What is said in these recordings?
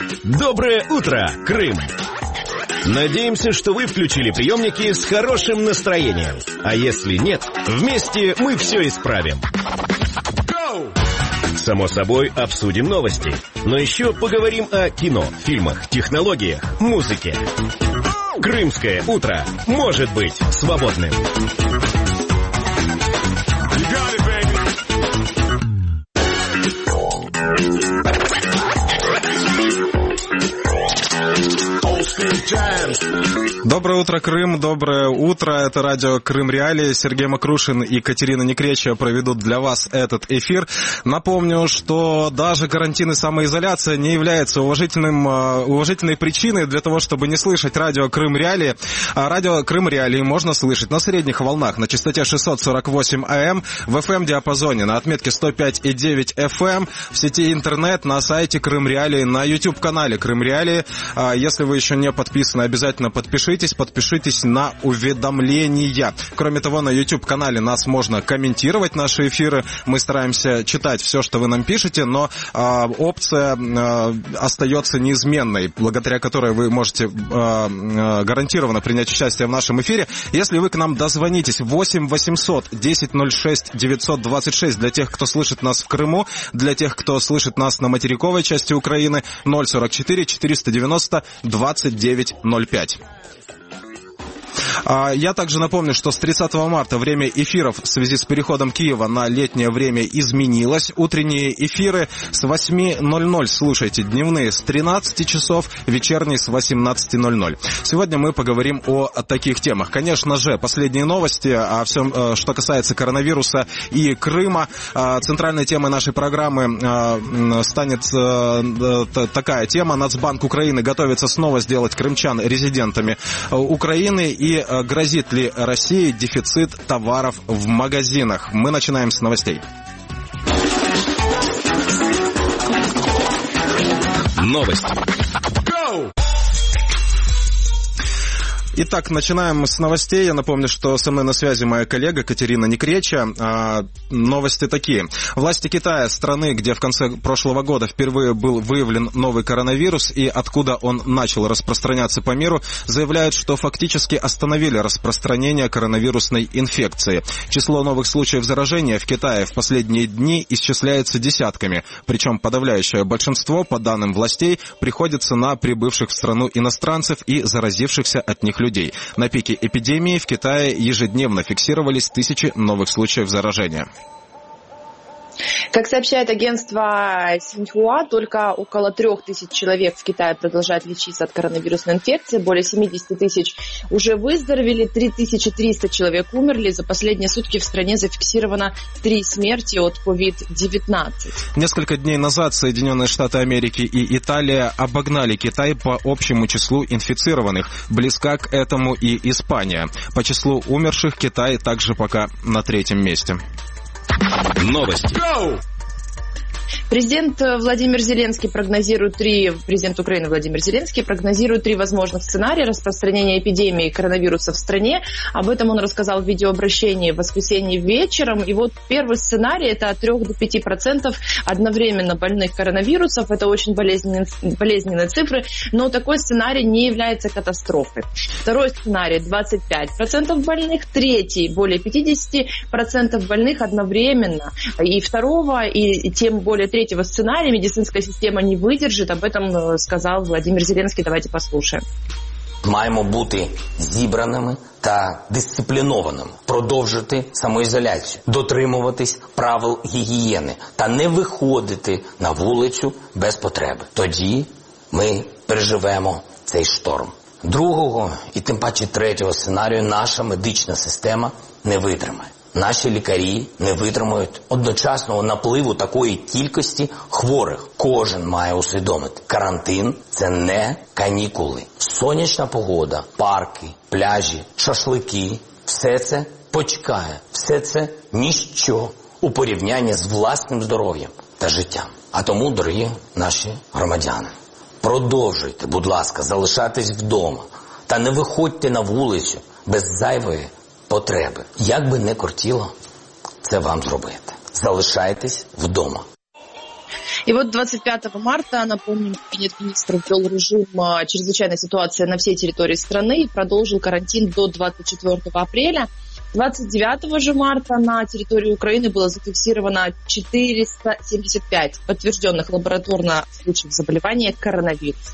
Доброе утро, Крым! Надеемся, что вы включили приемники с хорошим настроением. А если нет, вместе мы все исправим. Само собой, обсудим новости. Но еще поговорим о кино, фильмах, технологиях, музыке. Крымское утро может быть свободным. Доброе утро, Крым, доброе утро. Это радио Крым Реалии. Сергей Макрушин и Катерина Некреча проведут для вас этот эфир. Напомню, что даже карантин и самоизоляция не является уважительной причиной для того, чтобы не слышать радио Крым Реалии. Радио Крым Реалии можно слышать на средних волнах на частоте 648 АМ, в FM-диапазоне на отметке 105,9 FM, в сети интернет, на сайте Крым Реалии, на YouTube-канале Крым Реалии. Если вы еще не подписаны, обязательно подпишитесь на уведомления. Кроме того, на YouTube-канале нас можно комментировать, наши эфиры. Мы стараемся читать все, что вы нам пишете, но опция остается неизменной, благодаря которой вы можете гарантированно принять участие в нашем эфире. Если вы к нам дозвонитесь, 8 800 1006 926 для тех, кто слышит нас в Крыму, для тех, кто слышит нас на материковой части Украины, 044 490 2905. Я также напомню, что с 30 марта время эфиров в связи с переходом Киева на летнее время изменилось. Утренние эфиры с 8:00 слушайте, дневные с 13 часов, вечерние с 18:00. Сегодня мы поговорим о таких темах. Конечно же, последние новости о всем, что касается коронавируса и Крыма. Центральной темой нашей программы станет такая тема. Нацбанк Украины готовится снова сделать крымчан резидентами Украины. И грозит ли России дефицит товаров в магазинах? Мы начинаем с новостей. Новости. Итак, начинаем с новостей. Я напомню, что со мной на связи моя коллега Катерина Некреча. Новости такие. Власти Китая, страны, где в конце прошлого года впервые был выявлен новый коронавирус и откуда он начал распространяться по миру, заявляют, что фактически остановили распространение коронавирусной инфекции. Число новых случаев заражения в Китае в последние дни исчисляется десятками. Причем подавляющее большинство, по данным властей, приходится на прибывших в страну иностранцев и заразившихся от них людей. На пике эпидемии в Китае ежедневно фиксировались тысячи новых случаев заражения. Как сообщает агентство Синьхуа, только около 3000 человек в Китае продолжают лечиться от коронавирусной инфекции, более 70 тысяч уже выздоровели, 3300 человек умерли. За последние сутки в стране зафиксировано 3 смерти от COVID-19. Несколько дней назад Соединенные Штаты Америки и Италия обогнали Китай по общему числу инфицированных. Близка к этому и Испания. По числу умерших Китай также пока на 3-м месте. Новости. Президент Украины Владимир Зеленский прогнозирует 3 возможных сценария распространения эпидемии коронавируса в стране. Об этом он рассказал в видеообращении в воскресенье вечером. И вот первый сценарий – это от 3 до 5% одновременно больных коронавирусом. Это очень болезненные цифры, но такой сценарий не является катастрофой. Второй сценарий – 25% больных. Третий – более 50% больных одновременно. И второго, и тем более третьего сценария медицинская система не выдержит. Об этом сказал Владимир Зеленский. Давайте послушаем. Маємо бути зібраними та дисциплінованими, продовжити самоізоляцію, дотримуватись правил гігієни та не виходити на вулицю без потреби. Тоді ми переживемо цей шторм. Другого і тим паче третього сценарію наша медична система не витримає. Наші лікарі не витримують одночасного напливу такої кількості хворих. Кожен має усвідомити, карантин – це не канікули. Сонячна погода, парки, пляжі, шашлики – все це почекає. Все це ніщо у порівнянні з власним здоров'ям та життям. А тому, дорогі наші громадяни, продовжуйте, будь ласка, залишатись вдома та не виходьте на вулицю без зайвої потреби. Як би не кортіло це вам зробити. Залишайтесь вдома. И вот 25 марта, напомним, кабинет министров ввел режим чрезвычайной ситуации на всей территории страны и продолжил карантин до 24 апреля. 29 же марта на территории Украины было зафиксировано 475 подтвержденных лабораторно случаев заболевания коронавирусом.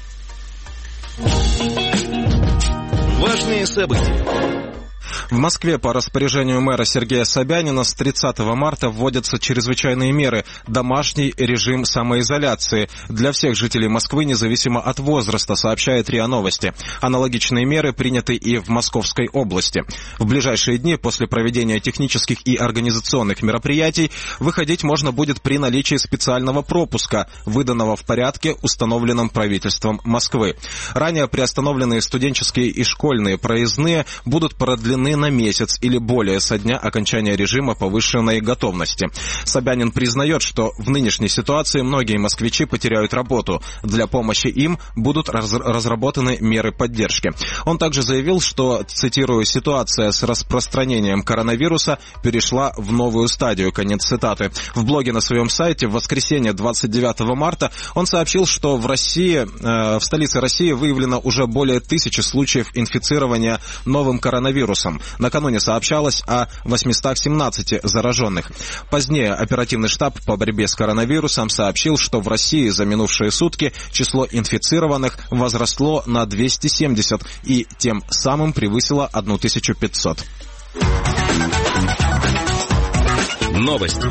Важные события. В Москве по распоряжению мэра Сергея Собянина с 30 марта вводятся чрезвычайные меры – домашний режим самоизоляции для всех жителей Москвы, независимо от возраста, сообщает РИА Новости. Аналогичные меры приняты и в Московской области. В ближайшие дни после проведения технических и организационных мероприятий выходить можно будет при наличии специального пропуска, выданного в порядке, установленном правительством Москвы. Ранее приостановленные студенческие и школьные проездные будут продлены на месяц или более со дня окончания режима повышенной готовности. Собянин признает, что в нынешней ситуации многие москвичи потеряют работу. Для помощи им будут разработаны меры поддержки. Он также заявил, что, цитирую, «ситуация с распространением коронавируса перешла в новую стадию». Конец цитаты. В блоге на своем сайте в воскресенье 29 марта он сообщил, что в столице России выявлено уже более 1000 случаев инфицирования новым коронавирусом. Накануне сообщалось о 817 зараженных. Позднее оперативный штаб по борьбе с коронавирусом сообщил, что в России за минувшие сутки число инфицированных возросло на 270 и тем самым превысило 1500. Новости.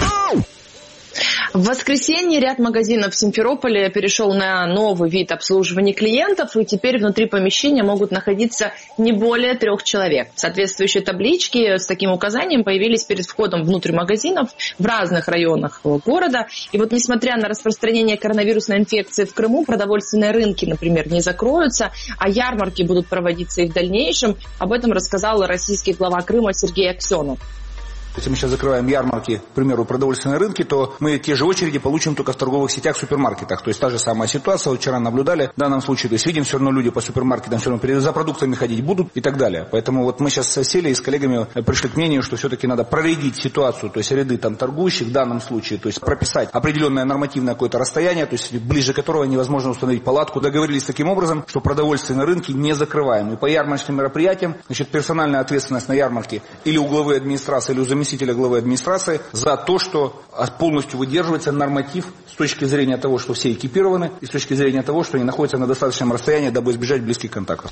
В воскресенье ряд магазинов в Симферополе перешел на новый вид обслуживания клиентов, и теперь внутри помещения могут находиться не более 3 человек. Соответствующие таблички с таким указанием появились перед входом внутрь магазинов в разных районах города. И вот несмотря на распространение коронавирусной инфекции в Крыму, продовольственные рынки, например, не закроются, а ярмарки будут проводиться и в дальнейшем. Об этом рассказал российский глава Крыма Сергей Аксенов. Если мы сейчас закрываем ярмарки, к примеру, продовольственные рынки, то мы те же очереди получим только в торговых сетях, в супермаркетах. То есть та же самая ситуация, вот вчера наблюдали в данном случае. То есть видим, все равно люди по супермаркетам все равно за продуктами ходить будут и так далее. Поэтому вот мы сейчас сели и с коллегами пришли к мнению, что все-таки надо проредить ситуацию, то есть ряды там торгующих в данном случае, то есть прописать определенное нормативное какое-то расстояние, то есть ближе которого невозможно установить палатку. Договорились таким образом, что продовольственные рынки не закрываем. И по ярмарочным мероприятиям, значит, персональная ответственность на ярмарке или у главы администрации, или у заместителя главы администрации за то, что полностью выдерживается норматив с точки зрения того, что все экипированы, и с точки зрения того, что они находятся на достаточном расстоянии, дабы избежать близких контактов.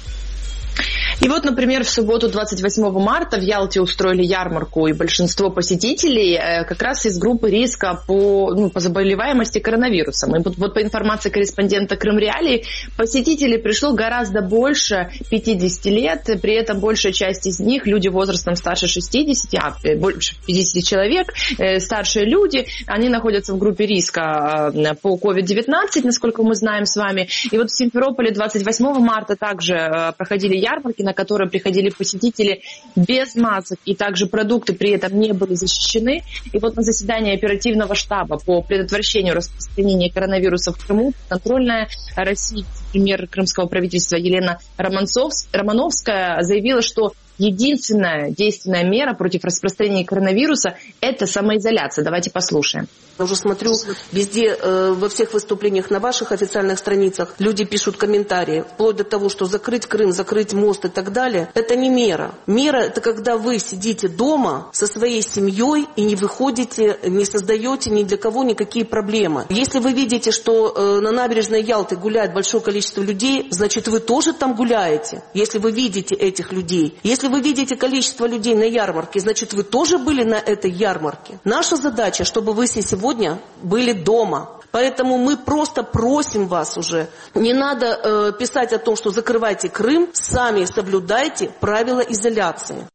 И вот, например, в субботу 28 марта в Ялте устроили ярмарку, и большинство посетителей как раз из группы риска по заболеваемости коронавирусом. И вот по информации корреспондента Крым Реалии, посетителей пришло гораздо больше 50 лет, при этом большая часть из них люди возрастом старше 60, больше 50 человек, старшие люди, они находятся в группе риска по COVID-19, насколько мы знаем с вами. И вот в Симферополе 28 марта также проходили ярмарки, на которые приходили посетители без масок, и также продукты при этом не были защищены. И вот на заседании оперативного штаба по предотвращению распространения коронавируса в Крыму контрольная России, премьер крымского правительства Елена Романовская заявила, что единственная действенная мера против распространения коронавируса – это самоизоляция. Давайте послушаем. Я уже смотрю, везде, во всех выступлениях на ваших официальных страницах люди пишут комментарии, вплоть до того, что закрыть Крым, закрыть мост и так далее. Это не мера. Мера – это когда вы сидите дома со своей семьей и не выходите, не создаете ни для кого никакие проблемы. Если вы видите, что на набережной Ялты гуляет большое количество людей, значит, вы тоже там гуляете, если вы видите этих людей. Если вы видите количество людей на ярмарке, значит, вы тоже были на этой ярмарке. Наша задача, чтобы вы сегодня были дома. Поэтому мы просто просим вас уже, не надо писать о том, что закрывайте Крым, сами соблюдайте правила изоляции.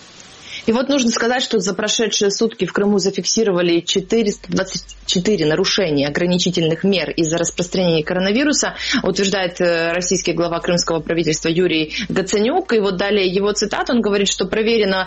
И вот нужно сказать, что за прошедшие сутки в Крыму зафиксировали 424 нарушения ограничительных мер из-за распространения коронавируса, утверждает российский глава крымского правительства Юрий Гаценюк. И вот далее его цитата, он говорит, что проверено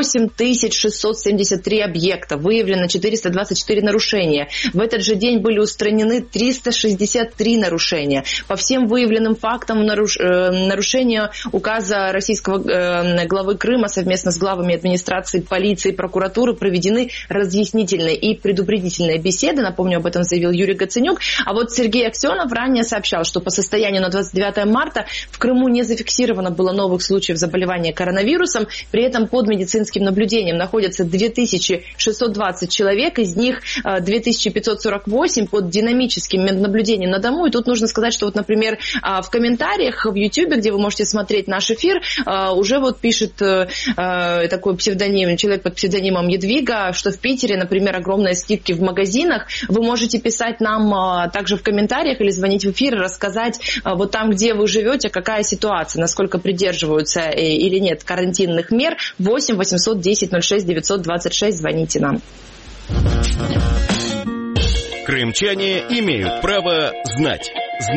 8673 объекта, выявлено 424 нарушения. В этот же день были устранены 363 нарушения. По всем выявленным фактам нарушения указа российского главы Крыма совместно с главами администрации администрации, полиции, прокуратуры проведены разъяснительные и предупредительные беседы. Напомню, об этом заявил Юрий Гаценюк. А вот Сергей Аксенов ранее сообщал, что по состоянию на 29 марта в Крыму не зафиксировано было новых случаев заболевания коронавирусом. При этом под медицинским наблюдением находятся 2620 человек, из них 2548 под динамическим наблюдением на дому. И тут нужно сказать, что вот, например, в комментариях в YouTube, где вы можете смотреть наш эфир, уже вот пишет такой псевдоним, человек под псевдонимом Едвига, что в Питере, например, огромные скидки в магазинах. Вы можете писать нам также в комментариях или звонить в эфир и рассказать вот там, где вы живете, какая ситуация, насколько придерживаются или нет карантинных мер. 8 810 06 926, звоните нам. Крымчане имеют право знать.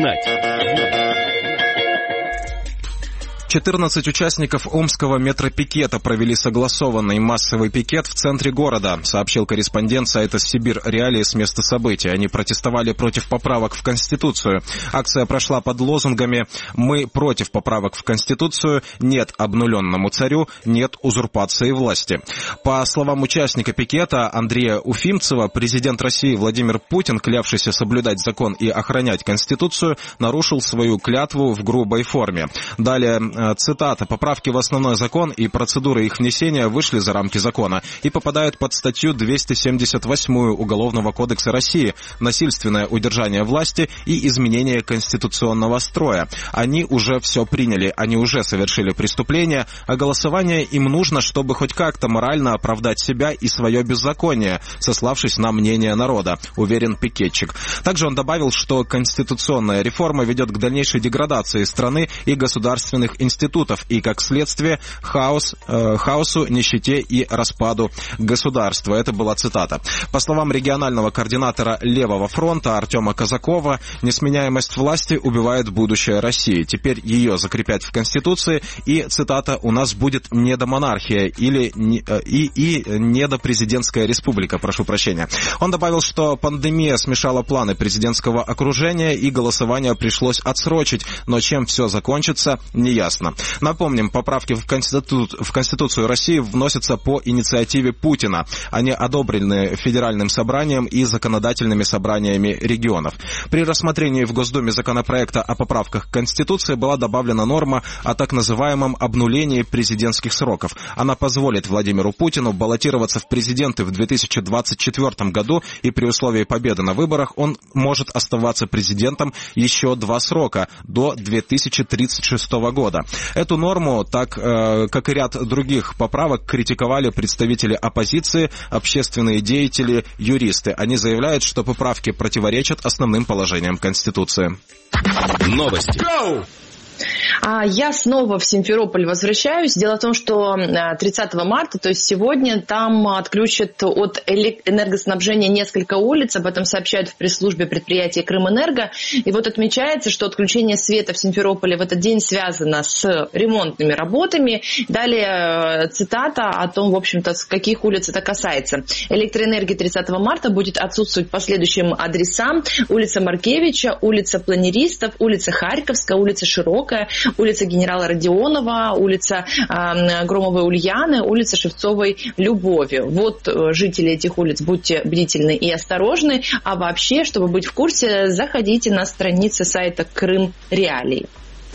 14 участников омского метропикета провели согласованный массовый пикет в центре города, сообщил корреспондент сайта «Сибирь Реалии» с места событий. Они протестовали против поправок в Конституцию. Акция прошла под лозунгами «Мы против поправок в Конституцию», «Нет обнуленному царю», «Нет узурпации власти». По словам участника пикета Андрея Уфимцева, президент России Владимир Путин, клявшийся соблюдать закон и охранять Конституцию, нарушил свою клятву в грубой форме. Далее цитата: «Поправки в основной закон и процедуры их внесения вышли за рамки закона и попадают под статью 278 Уголовного кодекса России «Насильственное удержание власти и изменение конституционного строя». Они уже все приняли, они уже совершили преступление, а голосование им нужно, чтобы хоть как-то морально оправдать себя и свое беззаконие, сославшись на мнение народа», уверен пикетчик. Также он добавил, что конституционная реформа ведет к дальнейшей деградации страны и государственных институтов и, как следствие, хаосу, нищете и распаду государства. Это была цитата. По словам регионального координатора Левого фронта Артема Казакова, несменяемость власти убивает будущее России. Теперь ее закрепят в Конституции, и, цитата, «у нас будет недомонархия или недопрезидентская республика», прошу прощения. Он добавил, что пандемия смешала планы президентского окружения, и голосование пришлось отсрочить, но чем все закончится, неясно. Напомним, поправки в Конституцию России вносятся по инициативе Путина. Они одобрены Федеральным собранием и законодательными собраниями регионов. При рассмотрении в Госдуме законопроекта о поправках к Конституции была добавлена норма о так называемом обнулении президентских сроков. Она позволит Владимиру Путину баллотироваться в президенты в 2024 году, и при условии победы на выборах он может оставаться президентом еще 2 срока, до 2036 года. Эту норму, так как и ряд других поправок, критиковали представители оппозиции, общественные деятели, юристы. Они заявляют, что поправки противоречат основным положениям Конституции. Новости. Я снова в Симферополь возвращаюсь. Дело в том, что 30 марта, то есть сегодня, там отключат от энергоснабжения несколько улиц. Об этом сообщают в пресс-службе предприятия «Крымэнерго». И вот отмечается, что отключение света в Симферополе в этот день связано с ремонтными работами. Далее цитата о том, в общем-то, с каких улиц это касается. Электроэнергия 30 марта будет отсутствовать по следующим адресам: улица Маркевича, улица Планеристов, улица Харьковская, улица Широкая, улица генерала Родионова, улица Громовой Ульяны, улица Шевцовой Любови. Вот жители этих улиц, будьте бдительны и осторожны. А вообще, чтобы быть в курсе, заходите на страницы сайта Крым Реалии.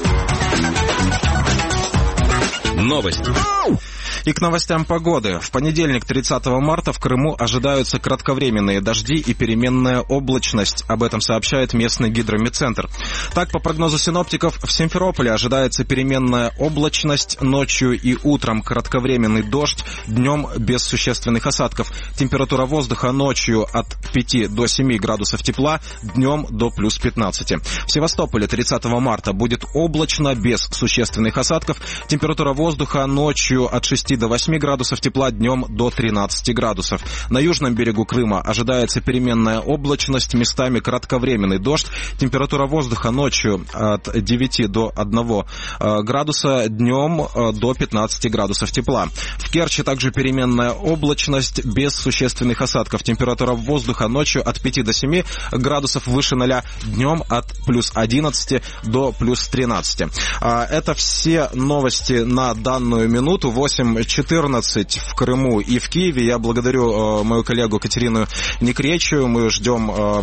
Новости. И к новостям погоды. В понедельник, 30 марта, в Крыму ожидаются кратковременные дожди и переменная облачность. Об этом сообщает местный гидромедцентр. Так, по прогнозу синоптиков, в Симферополе ожидается переменная облачность, ночью и утром кратковременный дождь, днем без существенных осадков. Температура воздуха ночью от 5 до 7 градусов тепла, днем до плюс 15. В Севастополе 30 марта будет облачно, без существенных осадков. Температура воздуха ночью от 6 до 8 градусов тепла, днем до 13 градусов. На южном берегу Крыма ожидается переменная облачность, местами кратковременный дождь. Температура воздуха ночью от 9 до 1 градуса, днем до 15 градусов тепла. В Керчи также переменная облачность, без существенных осадков. Температура воздуха ночью от 5 до 7 градусов выше 0, днем от плюс 11 до плюс 13. Это все новости на данную минуту. 8 14 в Крыму и в Киеве. Я благодарю мою коллегу Катерину Некречию. Мы ждем,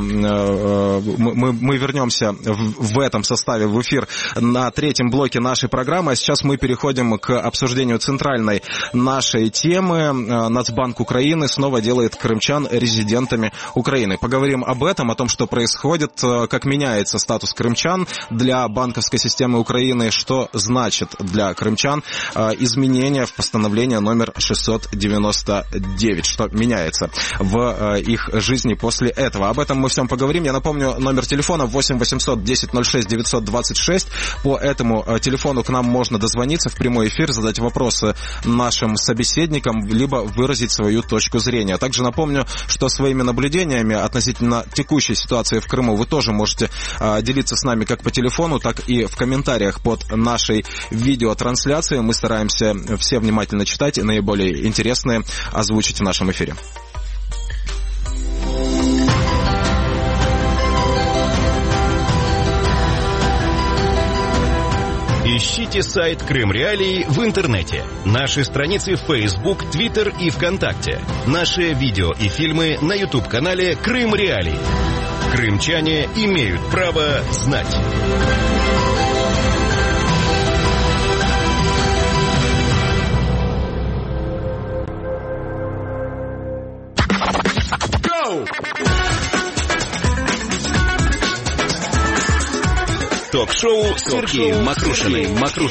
мы вернемся в этом составе в эфир на третьем блоке нашей программы. А сейчас мы переходим к обсуждению центральной нашей темы. Нацбанк Украины снова делает крымчан резидентами Украины. Поговорим об этом, о том, что происходит, как меняется статус крымчан для банковской системы Украины, что значит для крымчан изменения в постановление номер 699, что меняется в их жизни после этого. Об этом мы всем поговорим. Я напомню, номер телефона 8 800 10 06 926. По этому телефону к нам можно дозвониться в прямой эфир, задать вопросы нашим собеседникам, либо выразить свою точку зрения. Также напомню, что своими наблюдениями относительно текущей ситуации в Крыму вы тоже можете делиться с нами как по телефону, так и в комментариях под нашей видеотрансляцией. Мы стараемся все внимательно читать и наиболее интересные озвучить в нашем эфире. Ищите сайт Крым Реалии в интернете. Наши страницы в Facebook, Twitter и ВКонтакте. Наши видео и фильмы на YouTube-канале Крым Реалии. Крымчане имеют право знать. Ток-шоу с Сергеем Макрушиным.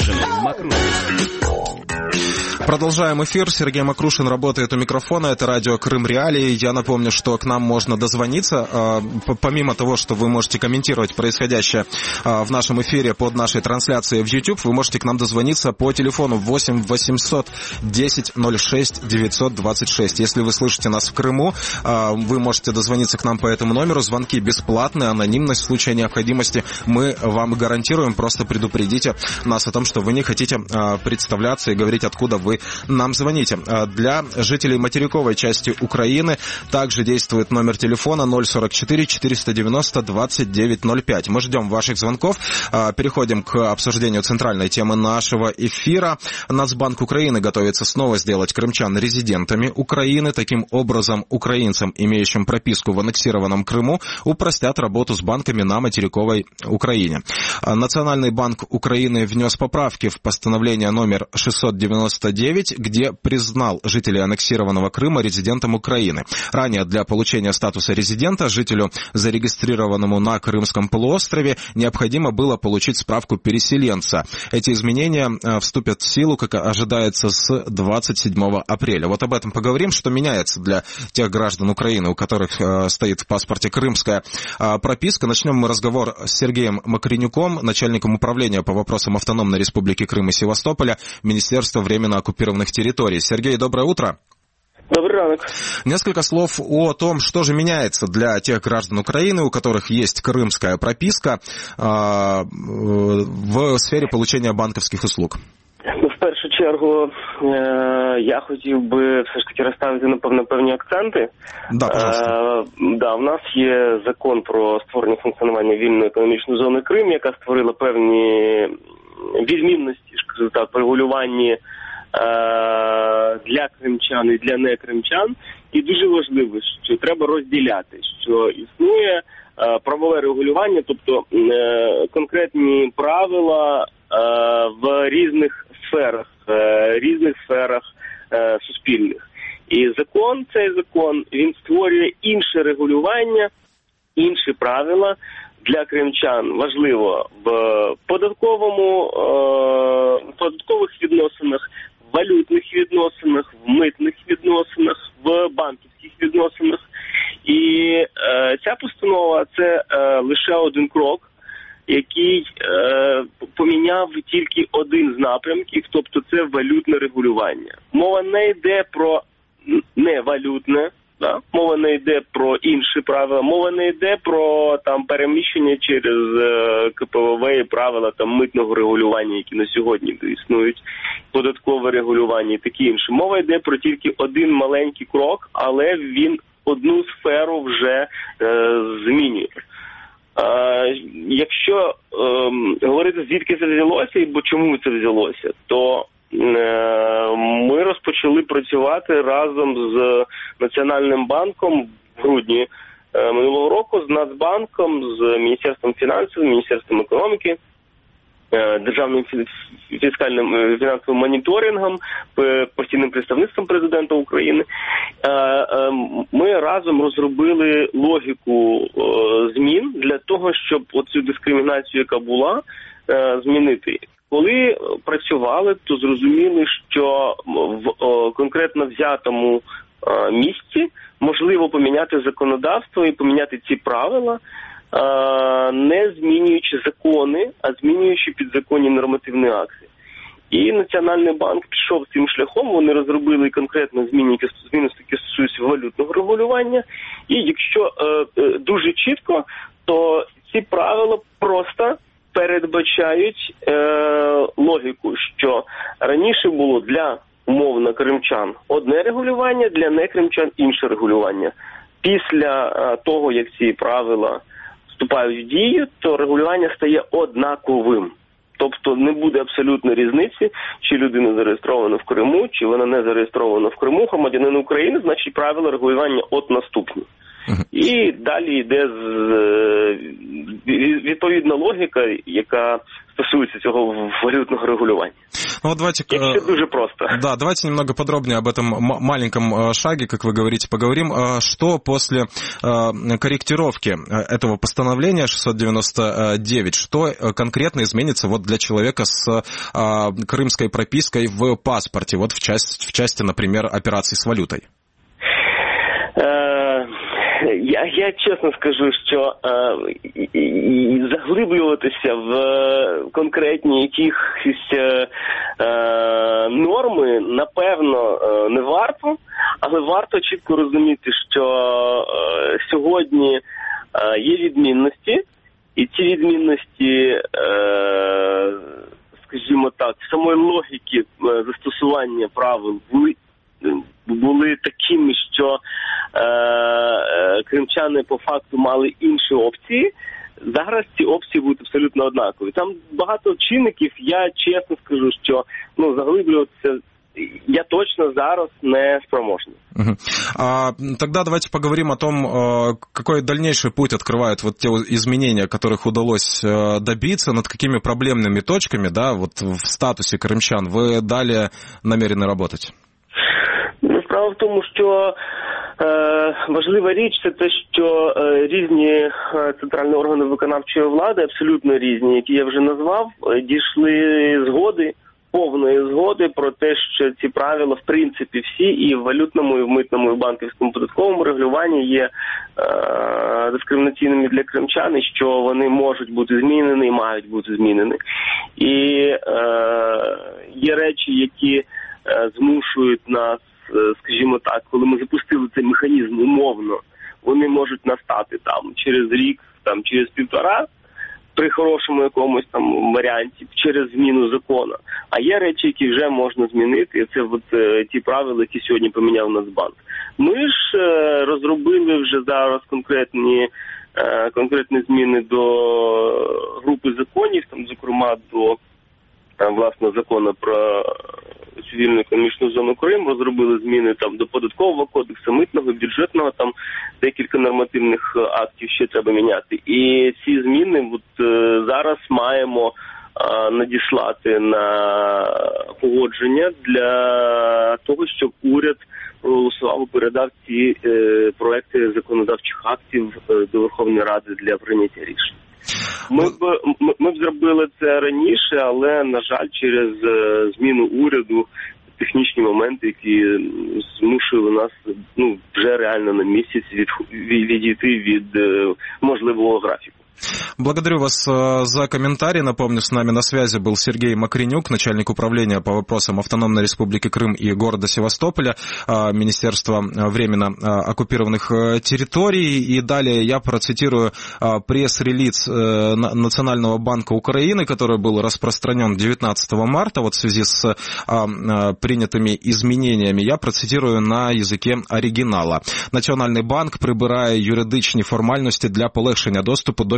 Продолжаем эфир. Сергей Макрушин работает у микрофона. Это радио Крым Реалии. Я напомню, что к нам можно дозвониться. Помимо того, что вы можете комментировать происходящее в нашем эфире под нашей трансляцией в YouTube, вы можете к нам дозвониться по телефону 8 800 10 06 926. Если вы слышите нас в Крыму, вы можете дозвониться к нам по этому номеру. Звонки бесплатные, анонимность в случае необходимости мы вам гарантируем. Просто предупредите нас о том, что вы не хотите представляться и говорить, откуда вы нам звоните. Для жителей материковой части Украины также действует номер телефона 044 490 2905. Мы ждем ваших звонков. Переходим к обсуждению центральной темы нашего эфира. Нацбанк Украины готовится снова сделать крымчан резидентами Украины. Таким образом, украинцам, имеющим прописку в аннексированном Крыму, упростят работу с банками на материковой Украине. Национальный банк Украины внес поправки в постановление номер 699, где признал жителей аннексированного Крыма резидентом Украины. Ранее для получения статуса резидента жителю, зарегистрированному на Крымском полуострове, необходимо было получить справку переселенца. Эти изменения вступят в силу, как ожидается, с 27 апреля. Вот об этом поговорим, что меняется для тех граждан Украины, у которых стоит в паспорте крымская прописка. Начнем мы разговор с Сергеем Макренюком, начальником управления по вопросам Автономной Республики Крым и Севастополя, Министерства временно оккупированных территорий. Сергей, доброе утро. Добрый ранок. Несколько слов о том, что же меняется для тех граждан Украины, у которых есть крымская прописка, в сфері получення банківських услуг. В першу чергу я хотів би все ж таки розставити, напевно, певні акценти. Да, пожалуйста. В нас є закон про створення функціонування вільної економічної зони Крим, яка створила певні відмінності, скажімо так, по регулюванні для кримчан і для некримчан. І дуже важливо, що треба розділяти, що існує правове регулювання, тобто конкретні правила в різних сферах суспільних. І цей закон, він створює інше регулювання, інші правила для кримчан. Важливо в податкових відносинах, в валютних відносинах, в митних відносинах, в банківських відносинах. І ця постанова – це лише один крок, який поміняв тільки один з напрямків, тобто це валютне регулювання. Мова не йде про невалютне, да? Мова не йде про інші правила, мова не йде про переміщення через КПВВ і правила митного регулювання, які на сьогодні існують, податкове регулювання і таке інше. Мова йде про тільки один маленький крок, але він одну сферу вже змінює. Якщо говорити, звідки це взялося і чому це взялося, то ми розпочали працювати разом з Національним банком в грудні минулого року, з Нацбанком, з Міністерством фінансів, Міністерством економіки, Державним фіскальним фінансовим моніторингом, постійним представництвом президента України. Ми разом розробили логіку змін для того, щоб оцю дискримінацію, яка була, змінити. Коли працювали, то зрозуміли, що в конкретно взятому місці можливо поміняти законодавство і поміняти ці правила, не змінюючи закони, а змінюючи підзаконні нормативні акти. І Національний банк пішов цим шляхом, вони розробили конкретно зміни, які стосуються валютного регулювання. І якщо дуже чітко, то ці правила просто передбачають логіку, що раніше було для умовно кримчан одне регулювання, для некримчан інше регулювання. Після того, як ці правила вступають в дію, то регулювання стає однаковим. Тобто не буде абсолютно різниці, чи людина зареєстрована в Криму, чи вона не зареєстрована в Криму, громадянин України, значить правила регулювання от наступні. І далі йде відповідна логіка, яка стосуется цього валютного регулирования. Ну, вот давайте, это дуже просто. Да, давайте немного подробнее об этом маленьком шаге, как вы говорите, поговорим. Что после корректировки этого постановления 699, что конкретно изменится вот для человека с крымской пропиской в паспорте, вот в части, например, операций с валютой? Я чесно скажу, що заглиблюватися в конкретні якісь норми, напевно, не варто, але варто чітко розуміти, що сьогодні є відмінності, і ці відмінності, скажімо так, самої логіки застосування правил були такими, що кримчани по факту мали інші опції. Зараз ці опції будуть абсолютно однакові. Там багато чинників, я чесно скажу, що заглиблюватися я точно зараз не спроможний. Тогда давайте поговорим о том, какой дальнейший путь открывают вот те изменения, которых удалось добиться, над какими проблемными точками, да, вот в статусе крымчан вы далее намерены работать? Справа в тому, що важлива річ – це те, що різні центральні органи виконавчої влади, абсолютно різні, які я вже назвав, дійшли згоди, повної згоди про те, що ці правила, в принципі, всі і в валютному, і в митному, і в банківському податковому регулюванні є дискримінаційними для кримчан, і що вони можуть бути змінені і мають бути змінені. І є речі, які змушують нас, скажімо так, коли ми запустили цей механізм умовно, вони можуть настати там через рік, там через півтора, при хорошому якомусь там варіанті, через зміну закону. А є речі, які вже можна змінити, і це от ті правила, які сьогодні поміняв Нацбанк. Ми ж розробили вже зараз конкретні зміни до групи законів, там, зокрема, до власне закону про цивільну економічну зону Крим, розробили зміни там до податкового кодексу, митного, бюджетного, там декілька нормативних актів ще треба міняти. І ці зміни зараз маємо надіслати на погодження для того, щоб уряд проголосував і передав ці проекти законодавчих актів до Верховної Ради для прийняття рішень. Ми б зробили це раніше, але, на жаль, через зміну уряду, технічні моменти, які змушували нас вже реально на місяць відійти від можливого графіку. Благодарю вас за комментарий. Напомню, с нами на связи был Сергей Макренюк, начальник управления по вопросам Автономной Республики Крым и города Севастополя, Министерства временно оккупированных территорий. И далее я процитирую пресс-релиз Национального банка Украины, который был распространен 19 марта вот в связи с принятыми изменениями. Я процитирую на языке оригинала. Національний банк прибирає юридичні формальності для полегшення доступу до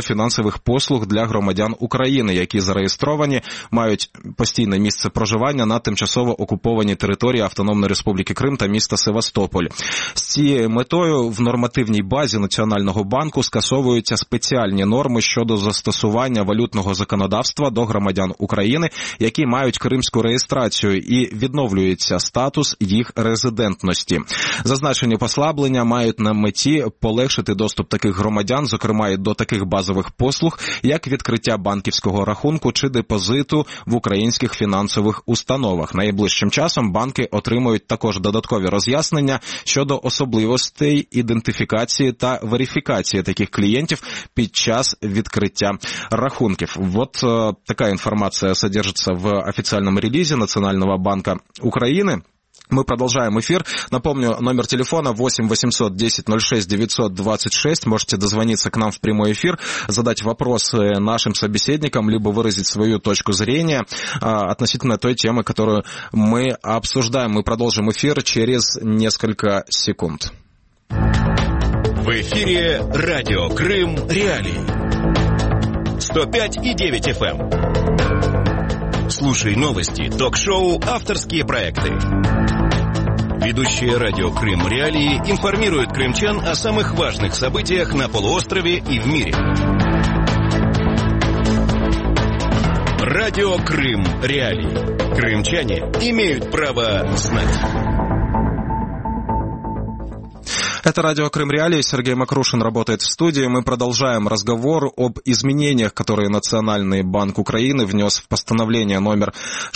фінансових послуг для громадян України, які зареєстровані, мають постійне місце проживання на тимчасово окупованій території Автономної Республіки Крим та міста Севастополь. З цією метою в нормативній базі Національного банку скасовуються спеціальні норми щодо застосування валютного законодавства до громадян України, які мають кримську реєстрацію, і відновлюється статус їх резидентності. Зазначені послаблення мають на меті полегшити доступ таких громадян, зокрема і до таких базових послуг, як відкриття банківського рахунку чи депозиту в українських фінансових установах. Найближчим часом банки отримують також додаткові роз'яснення щодо особливостей ідентифікації та верифікації таких клієнтів під час відкриття рахунків. Вот такая информация содержится в официальном релизе Национального банка Украины. Мы продолжаем эфир. Напомню, номер телефона 8 800 10 06 926. Можете дозвониться к нам в прямой эфир, задать вопросы нашим собеседникам, либо выразить свою точку зрения относительно той темы, которую мы обсуждаем. Мы продолжим эфир через несколько секунд. В эфире радио Крым Реалии. 105,9 FM. Слушай новости, ток-шоу, авторские проекты. Ведущие радио Крым Реалии информируют крымчан о самых важных событиях на полуострове и в мире. Радио Крым Реалии. Крымчане имеют право знать. Это радио Крым Реалии. Сергей Макрушин работает в студии. Мы продолжаем разговор об изменениях, которые Национальный банк Украины внес в постановление номер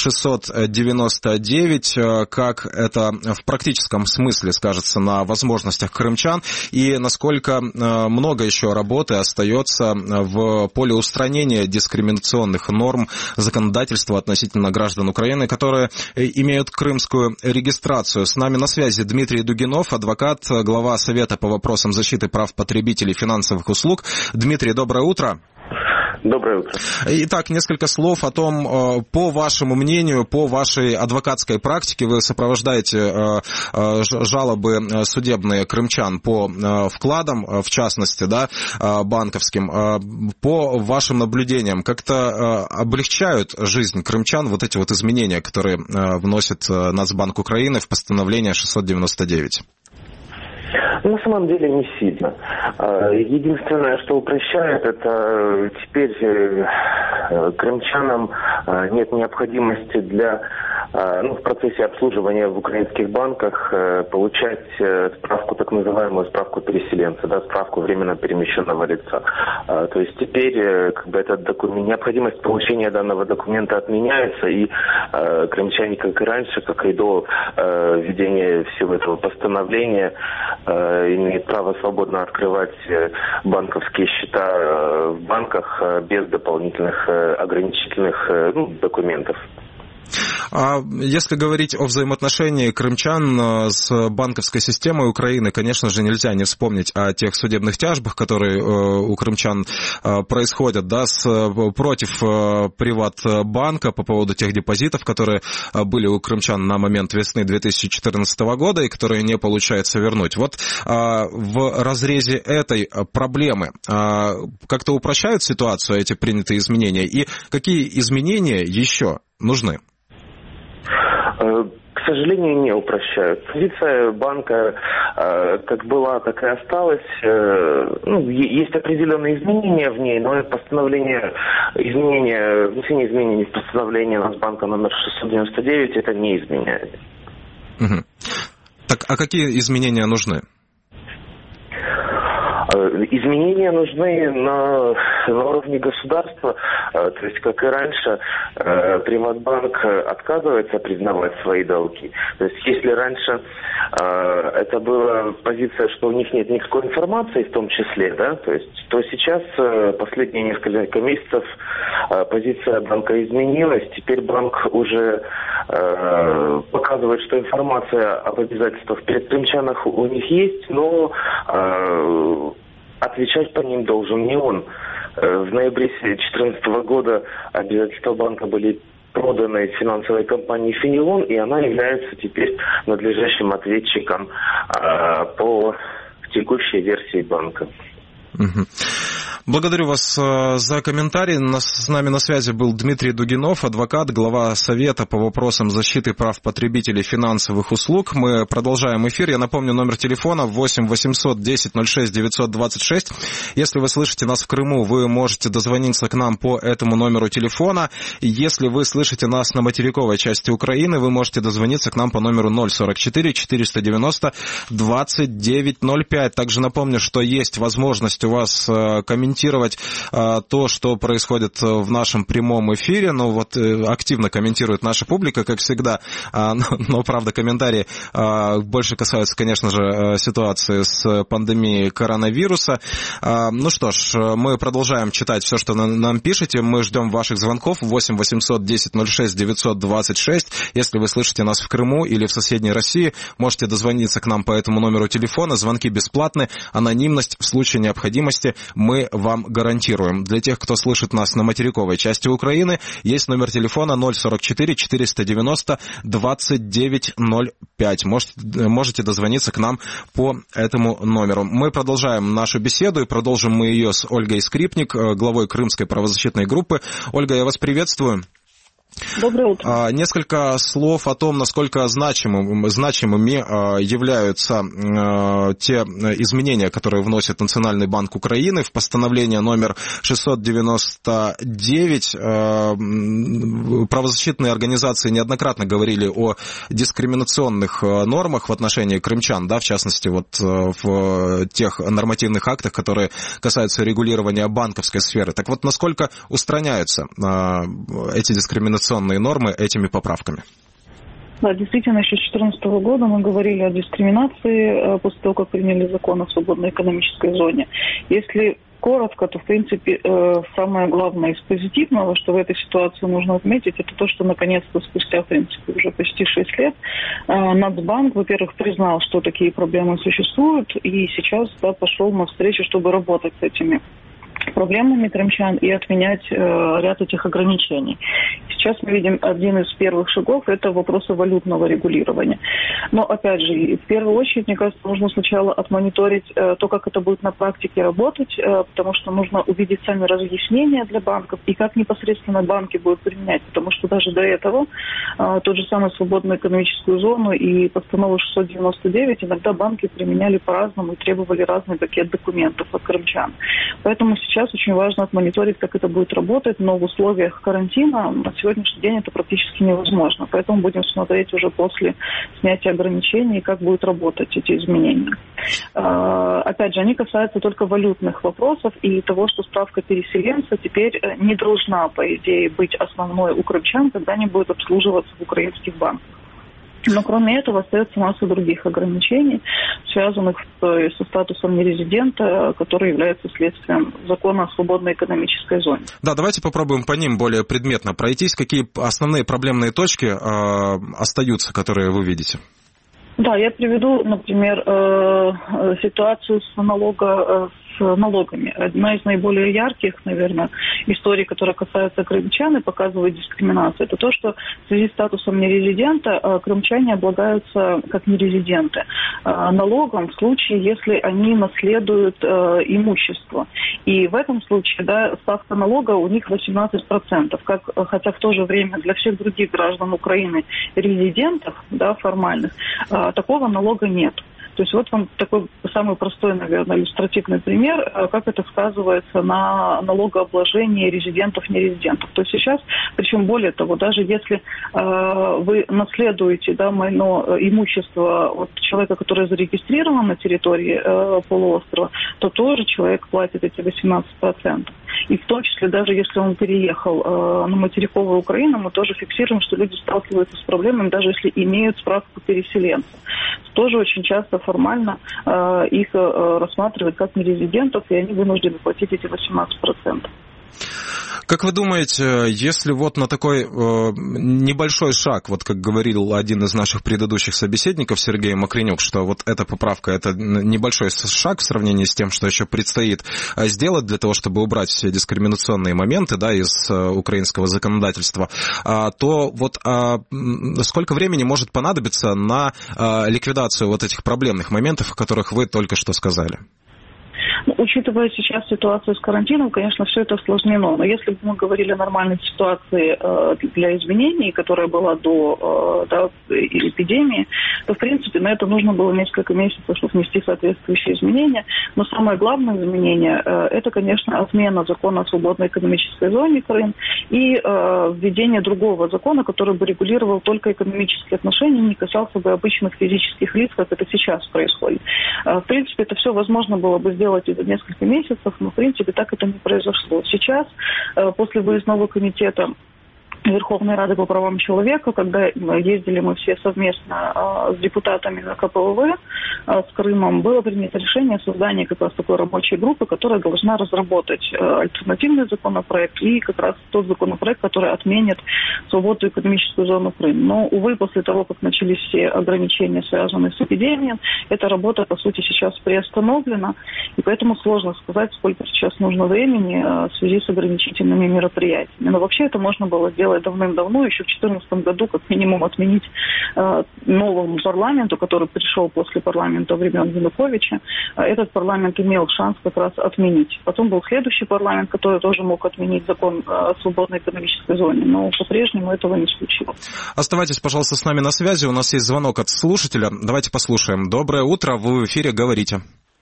699, как это в практическом смысле скажется на возможностях крымчан и насколько много еще работы остается в поле устранения дискриминационных норм законодательства относительно граждан Украины, которые имеют крымскую регистрацию. С нами на связи Дмитрий Дугинов, адвокат, глава Совета по вопросам защиты прав потребителей финансовых услуг. Дмитрий, доброе утро. Доброе утро. Итак, несколько слов о том, по вашему мнению, по вашей адвокатской практике, вы сопровождаете жалобы судебные крымчан по вкладам, в частности, да, банковским. По вашим наблюдениям, как-то облегчают жизнь крымчан вот эти вот изменения, которые вносит Нацбанк Украины в постановление 699? На самом деле не сильно. Единственное, что упрощает, это теперь крымчанам нет необходимости в процессе обслуживания в украинских банках получать справку, так называемую справку переселенца, да, справку временно перемещенного лица. То есть теперь этот документ, необходимость получения данного документа отменяется, и крымчане, как и раньше, как и до введения всего этого постановления, имеют право свободно открывать банковские счета в банках без дополнительных ограничительных документов. А если говорить о взаимоотношении крымчан с банковской системой Украины, конечно же, нельзя не вспомнить о тех судебных тяжбах, которые у крымчан происходят, да, против Приватбанка по поводу тех депозитов, которые были у крымчан на момент весны 2014 года и которые не получается вернуть. Вот в разрезе этой проблемы как-то упрощают ситуацию эти принятые изменения, и какие изменения еще нужны? К сожалению, не упрощают. Позиция банка как была, так и осталась. Есть определенные изменения в ней, но внесение изменений в постановление Нацбанка номер 699 это не изменяет. Угу. Так, а какие изменения нужны? Изменения нужны на уровне государства, то есть, как и раньше, Приватбанк отказывается признавать свои долги. То есть, если раньше это была позиция, что у них нет никакой информации, в том числе, да, то сейчас последние несколько месяцев позиция банка изменилась. Теперь банк уже показывает, что информация об обязательствах перед крымчанах у них есть, но отвечать по ним должен не он. В ноябре 2014 года обязательства банка были проданы финансовой компании «Фенилон», и она является теперь надлежащим ответчиком по текущей версии банка. Благодарю вас за комментарий. С нами на связи был Дмитрий Дугинов, адвокат, глава Совета по вопросам защиты прав потребителей финансовых услуг. Мы продолжаем эфир. Я напомню, номер телефона 8 800 10 06 926. Если вы слышите нас в Крыму, вы можете дозвониться к нам по этому номеру телефона. Если вы слышите нас на материковой части Украины, вы можете дозвониться к нам по номеру 044 490 2905. Также напомню, что есть возможность у вас комментировать то, что происходит в нашем прямом эфире. Ну вот активно комментирует наша публика, как всегда. Но правда, комментарии больше касаются, конечно же, ситуации с пандемией коронавируса. Ну что ж, мы продолжаем читать все, что нам пишете. Мы ждем ваших звонков 8 800 10 06 926. Если вы слышите нас в Крыму или в соседней России, можете дозвониться к нам по этому номеру телефона. Звонки бесплатны, анонимность в случае необходимости мы вам гарантируем. Для тех, кто слышит нас на материковой части Украины, есть номер телефона 044 490 2905. Можете дозвониться к нам по этому номеру. Мы продолжаем нашу беседу, и продолжим мы ее с Ольгой Скрипник, главой Крымской правозащитной группы. Ольга, я вас приветствую. Доброе утро. Несколько слов о том, насколько значимыми являются те изменения, которые вносит Национальный банк Украины в постановление номер 699. Правозащитные организации неоднократно говорили о дискриминационных нормах в отношении крымчан, да, в частности, вот в тех нормативных актах, которые касаются регулирования банковской сферы. Так вот, насколько устраняются эти дискриминационные нормы этими поправками? Да, действительно, еще с 2014 года мы говорили о дискриминации после того, как приняли закон о свободной экономической зоне. Если коротко, то, в принципе, самое главное из позитивного, что в этой ситуации нужно отметить, это то, что, наконец-то, спустя, в принципе, уже почти 6 лет, Нацбанк, во-первых, признал, что такие проблемы существуют, и сейчас, да, пошел навстречу, чтобы работать с этими проблемами крымчан и отменять ряд этих ограничений. Сейчас мы видим один из первых шагов – это вопросы валютного регулирования. Но, опять же, в первую очередь, мне кажется, нужно сначала отмониторить то, как это будет на практике работать, потому что нужно увидеть сами разъяснения для банков и как непосредственно банки будут применять, потому что даже до этого тот же самый свободную экономическую зону и постанову 699 иногда банки применяли по-разному и требовали разный пакет документов от крымчан. Поэтому сейчас очень важно отмониторить, как это будет работать, но в условиях карантина на сегодняшний день это практически невозможно. Поэтому будем смотреть уже после снятия ограничений, как будут работать эти изменения. Опять же, они касаются только валютных вопросов и того, что справка переселенца теперь не должна, по идее, быть основной у крымчан, когда они будут обслуживаться в украинских банках. Но кроме этого остается масса других ограничений, связанных со статусом нерезидента, который является следствием закона о свободной экономической зоне. Да, давайте попробуем по ним более предметно пройтись. Какие основные проблемные точки остаются, которые вы видите? Да, я приведу, например, ситуацию с налогами. Одна из наиболее ярких, наверное, историй, которая касается крымчан и показывает дискриминацию, это то, что в связи с статусом нерезидента крымчане облагаются как нерезиденты налогом в случае, если они наследуют имущество. И в этом случае, да, ставка налога у них 18%, хотя в то же время для всех других граждан Украины резидентов, да, формальных, такого налога нет. То есть вот вам такой самый простой, наверное, иллюстративный пример, как это сказывается на налогообложении резидентов-нерезидентов. То есть сейчас, причем более того, даже если вы наследуете, да, имущество от человека, который зарегистрирован на территории полуострова, то тоже человек платит эти 18%. И в том числе, даже если он переехал на материковую Украину, мы тоже фиксируем, что люди сталкиваются с проблемами, даже если имеют справку переселенца. Тоже очень часто формально их рассматривают как нерезидентов, и они вынуждены платить эти 18%. Как вы думаете, если вот на такой небольшой шаг, вот как говорил один из наших предыдущих собеседников, Сергей Макренюк, что вот эта поправка, это небольшой шаг в сравнении с тем, что еще предстоит сделать для того, чтобы убрать все дискриминационные моменты, да, из украинского законодательства, то вот сколько времени может понадобиться на ликвидацию вот этих проблемных моментов, о которых вы только что сказали? учитывая сейчас ситуацию с карантином, конечно, все это осложнено. Но если бы мы говорили о нормальной ситуации для изменений, которая была до эпидемии, то, в принципе, на это нужно было несколько месяцев, чтобы внести соответствующие изменения. Но самое главное изменение – это, конечно, отмена закона о свободной экономической зоне Крым и введение другого закона, который бы регулировал только экономические отношения, не касался бы обычных физических лиц, как это сейчас происходит. В принципе, это все возможно было бы сделать и за несколько месяцев, но, в принципе, так это не произошло. Сейчас, после выездного комитета Верховной Рады по правам человека, когда ездили мы все совместно с депутатами на КПВВ с Крымом, было принято решение о создании как раз такой рабочей группы, которая должна разработать альтернативный законопроект и как раз тот законопроект, который отменит свободную экономическую зону Крым. Но, увы, после того, как начались все ограничения, связанные с эпидемией, эта работа, по сути, сейчас приостановлена, и поэтому сложно сказать, сколько сейчас нужно времени в связи с ограничительными мероприятиями. Но вообще это можно было сделать давным-давно, еще в 2014 году, как минимум отменить новому парламенту, который пришел после парламента времен Януковича. Этот парламент имел шанс как раз отменить. Потом был следующий парламент, который тоже мог отменить закон о свободной экономической зоне, но по-прежнему этого не случилось. Оставайтесь, пожалуйста, с нами на связи. У нас есть звонок от слушателя. Давайте послушаем. Доброе утро, вы в эфире, говорите.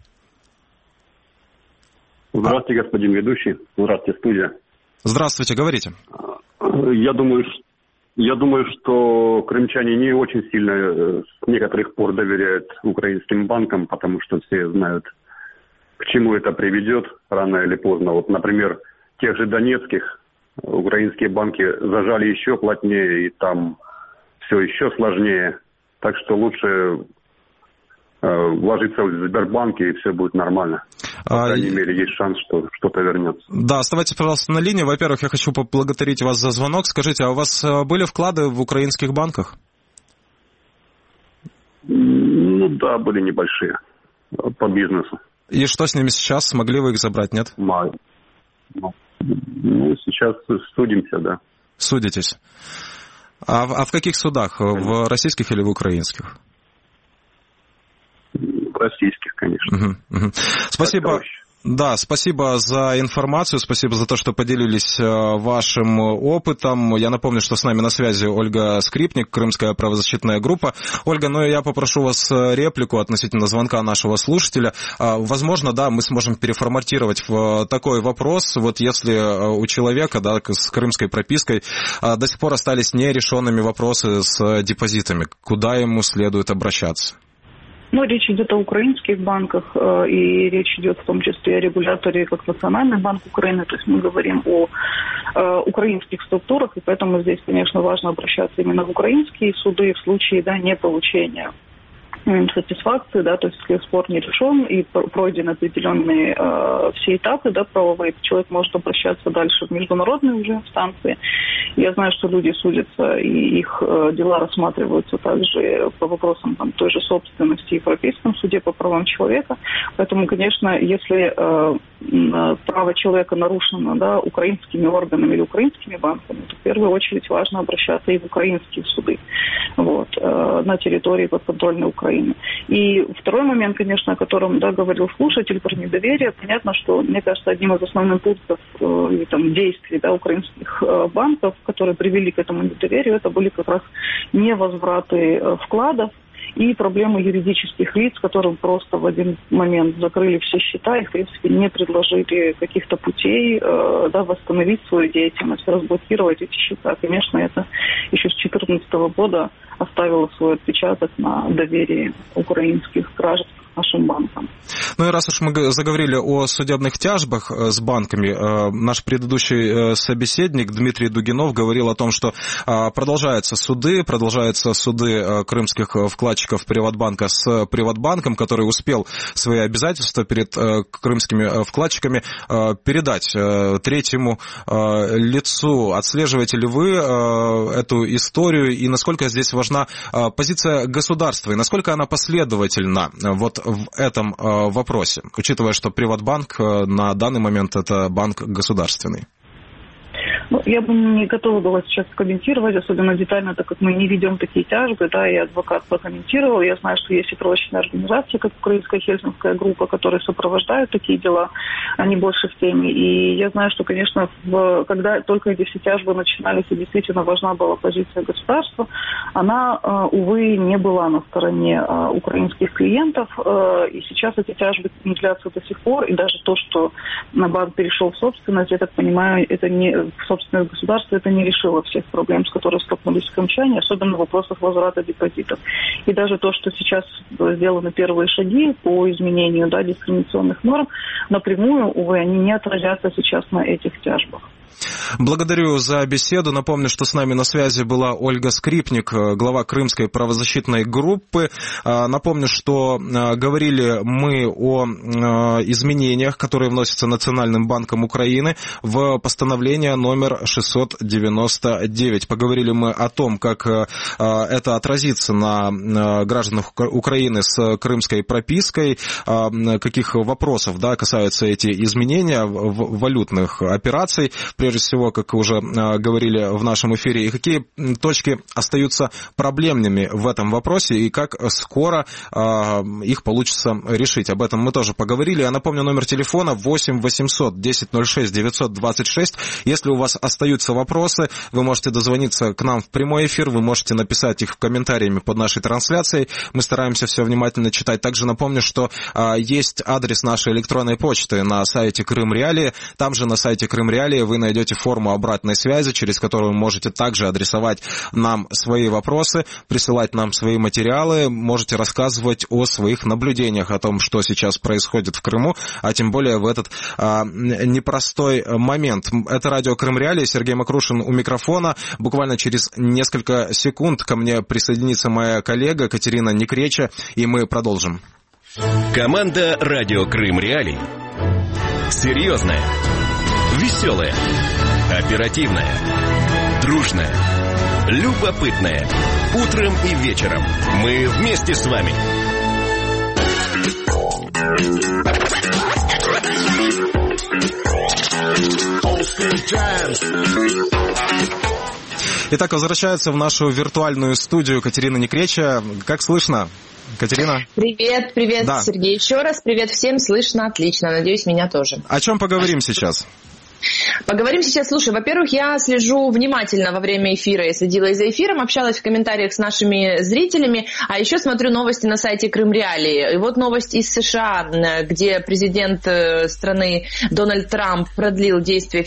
Здравствуйте, господин ведущий. Здравствуйте, студия. Здравствуйте, говорите. Я думаю, что крымчане не очень сильно с некоторых пор доверяют украинским банкам, потому что все знают, к чему это приведет рано или поздно. Вот, например, тех же донецких украинские банки зажали еще плотнее, и там все еще сложнее. Так что лучше вложиться в Сбербанк, и все будет нормально. По крайней мере, есть шанс, что что-то вернется. Да, оставайтесь, пожалуйста, на линии. Во-первых, я хочу поблагодарить вас за звонок. Скажите, а у вас были вклады в украинских банках? Ну да, были небольшие по бизнесу. И что с ними сейчас? Смогли вы их забрать, нет? Ну, сейчас судимся, да. Судитесь. А в каких судах? В российских или в украинских? Российских, конечно. Спасибо. Да, спасибо за информацию, спасибо за то, что поделились вашим опытом. Я напомню, что с нами на связи Ольга Скрипник, Крымская правозащитная группа. Ольга, я попрошу вас реплику относительно звонка нашего слушателя. Возможно, да, мы сможем переформатировать в такой вопрос. Вот если у человека, да, с крымской пропиской до сих пор остались нерешенными вопросы с депозитами, куда ему следует обращаться? Речь идет о украинских банках, и речь идет в том числе о регуляторе, как Национальный банк Украины, то есть мы говорим о украинских структурах, и поэтому здесь, конечно, важно обращаться именно в украинские суды в случае, да, неполучения сатисфакции, да, то есть если спор не решен и пройдены определенные все этапы, да, правовые, человек может обращаться дальше в международные уже инстанции. Я знаю, что люди судятся, и их дела рассматриваются также по вопросам той же собственности и в Европейском суде по правам человека. Поэтому, конечно, если право человека нарушено, да, украинскими органами или украинскими банками, то в первую очередь важно обращаться и в украинские суды, на территории подконтрольной Украины. И второй момент, конечно, о котором, да, говорил слушатель, про недоверие. Понятно, что, мне кажется, одним из основных пунктов действий, да, украинских банков, которые привели к этому недоверию, это были как раз невозвраты вкладов и проблемы юридических лиц, которым просто в один момент закрыли все счета и, в принципе, не предложили каких-то путей, да, восстановить свою деятельность, разблокировать эти счета. Конечно, это еще с 2014 года оставило свой отпечаток на доверии украинских граждан к нашим банкам. И раз уж мы заговорили о судебных тяжбах с банками, наш предыдущий собеседник Дмитрий Дугинов говорил о том, что продолжаются суды крымских вкладчиков Приватбанка с Приватбанком, который успел свои обязательства перед крымскими вкладчиками передать третьему лицу. Отслеживаете ли вы эту историю и насколько здесь важна позиция государства и насколько она последовательна вот в этом вопросе, учитывая, что Приватбанк на данный момент это банк государственный? Ну, я бы не готова была сейчас комментировать, особенно детально, так как мы не ведем такие тяжбы, да, и адвокат прокомментировал. Я знаю, что есть и правозащитные организации, как Украинская Хельсинская группа, которые сопровождают такие дела, они больше в теме. И я знаю, что, конечно, когда только эти все тяжбы начинались, и действительно важна была позиция государства, она, увы, не была на стороне украинских клиентов, и сейчас эти тяжбы длятся до сих пор, и даже то, что банк перешел в собственность, я так понимаю, это не в собственность государства, это не решило всех проблем, с которыми столкнулись крымчане, особенно в вопросах возврата депозитов. И даже то, что сейчас сделаны первые шаги по изменению, да, дискриминационных норм, напрямую, увы, они не отразятся сейчас на этих тяжбах. Благодарю за беседу. Напомню, что с нами на связи была Ольга Скрипник, глава Крымской правозащитной группы. Напомню, что говорили мы о изменениях, которые вносятся Национальным банком Украины в постановление номер 699. Поговорили мы о том, как это отразится на гражданах Украины с крымской пропиской, каких вопросов, да, касаются эти изменения валютных операций, прежде всего, как уже говорили в нашем эфире, и какие точки остаются проблемными в этом вопросе, и как скоро их получится решить. Об этом мы тоже поговорили. Я напомню, номер телефона 8 800 1006 926. Если у вас остаются вопросы, вы можете дозвониться к нам в прямой эфир, вы можете написать их комментариями под нашей трансляцией. Мы стараемся все внимательно читать. Также напомню, что есть адрес нашей электронной почты на сайте Крым Реалии. Там же на сайте Крым Реалии вы найдете форму обратной связи, через которую можете также адресовать нам свои вопросы, присылать нам свои материалы, можете рассказывать о своих наблюдениях, о том, что сейчас происходит в Крыму, а тем более в этот непростой момент. Это радио Крым Реалии, Сергей Макрушин у микрофона. Буквально через несколько секунд ко мне присоединится моя коллега Катерина Некреча, и мы продолжим. Команда радио Крым Реалии. Серьезная, веселая, оперативная, дружная, любопытная. Утром и вечером мы вместе с вами. Итак, возвращается в нашу виртуальную студию Катерина Некреча. Как слышно? Катерина? Привет, да. Сергей, еще раз привет всем, слышно отлично, надеюсь, меня тоже. О чем поговорим сейчас? Поговорим сейчас. Слушай, во-первых, я слежу внимательно во время эфира, я следила и за эфиром, общалась в комментариях с нашими зрителями, а еще смотрю новости на сайте Крым Реалии. И вот новость из США, где президент страны Дональд Трамп продлил действие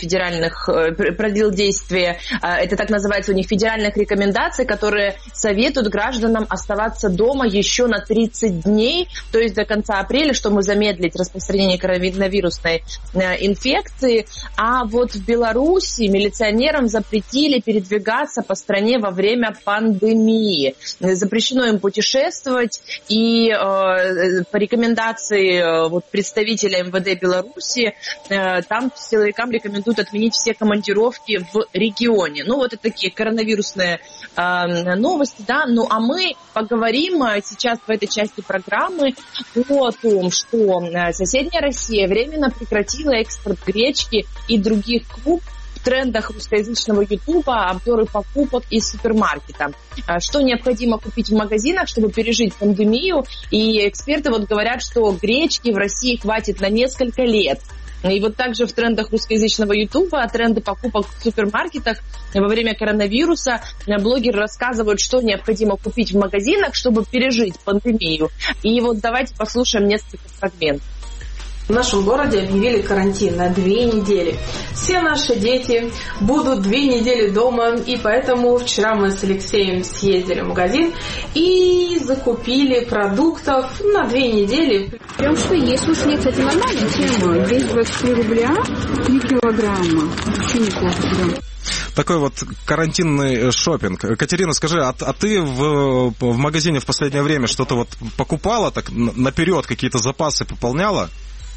это так называется у них, федеральных рекомендаций, которые советуют гражданам оставаться дома еще на 30 дней, то есть до конца апреля, чтобы замедлить распространение коронавирусной инфекции. А вот в Беларуси милиционерам запретили передвигаться по стране во время пандемии. Запрещено им путешествовать, и по рекомендации представителя МВД Беларуси там силовикам рекомендуют отменить все командировки в регионе. Ну, вот это такие коронавирусные новости, да. Ну, а мы поговорим сейчас в этой части программы о том, что соседняя Россия временно прекратила экспорт гречки и других круп в трендах русскоязычного Ютуба, обзоры покупок из супермаркета. Что необходимо купить в магазинах, чтобы пережить пандемию. И эксперты говорят, что гречки в России хватит на несколько лет. И вот также в трендах русскоязычного Ютуба, тренды покупок в супермаркетах во время коронавируса, блогеры рассказывают, что необходимо купить в магазинах, чтобы пережить пандемию. И вот давайте послушаем несколько фрагментов. В нашем городе объявили карантин на 2 недели. Все наши дети будут 2 недели дома, и поэтому вчера мы с Алексеем съездили в магазин и закупили продуктов на 2 недели. Прям что есть, слушай, кстати, нормальная тема. 223 рубля 3 килограмма. Вообще неплохо, да. Такой вот карантинный шопинг. Катерина, скажи, а ты в магазине в последнее время что-то вот покупала, так наперед какие-то запасы пополняла?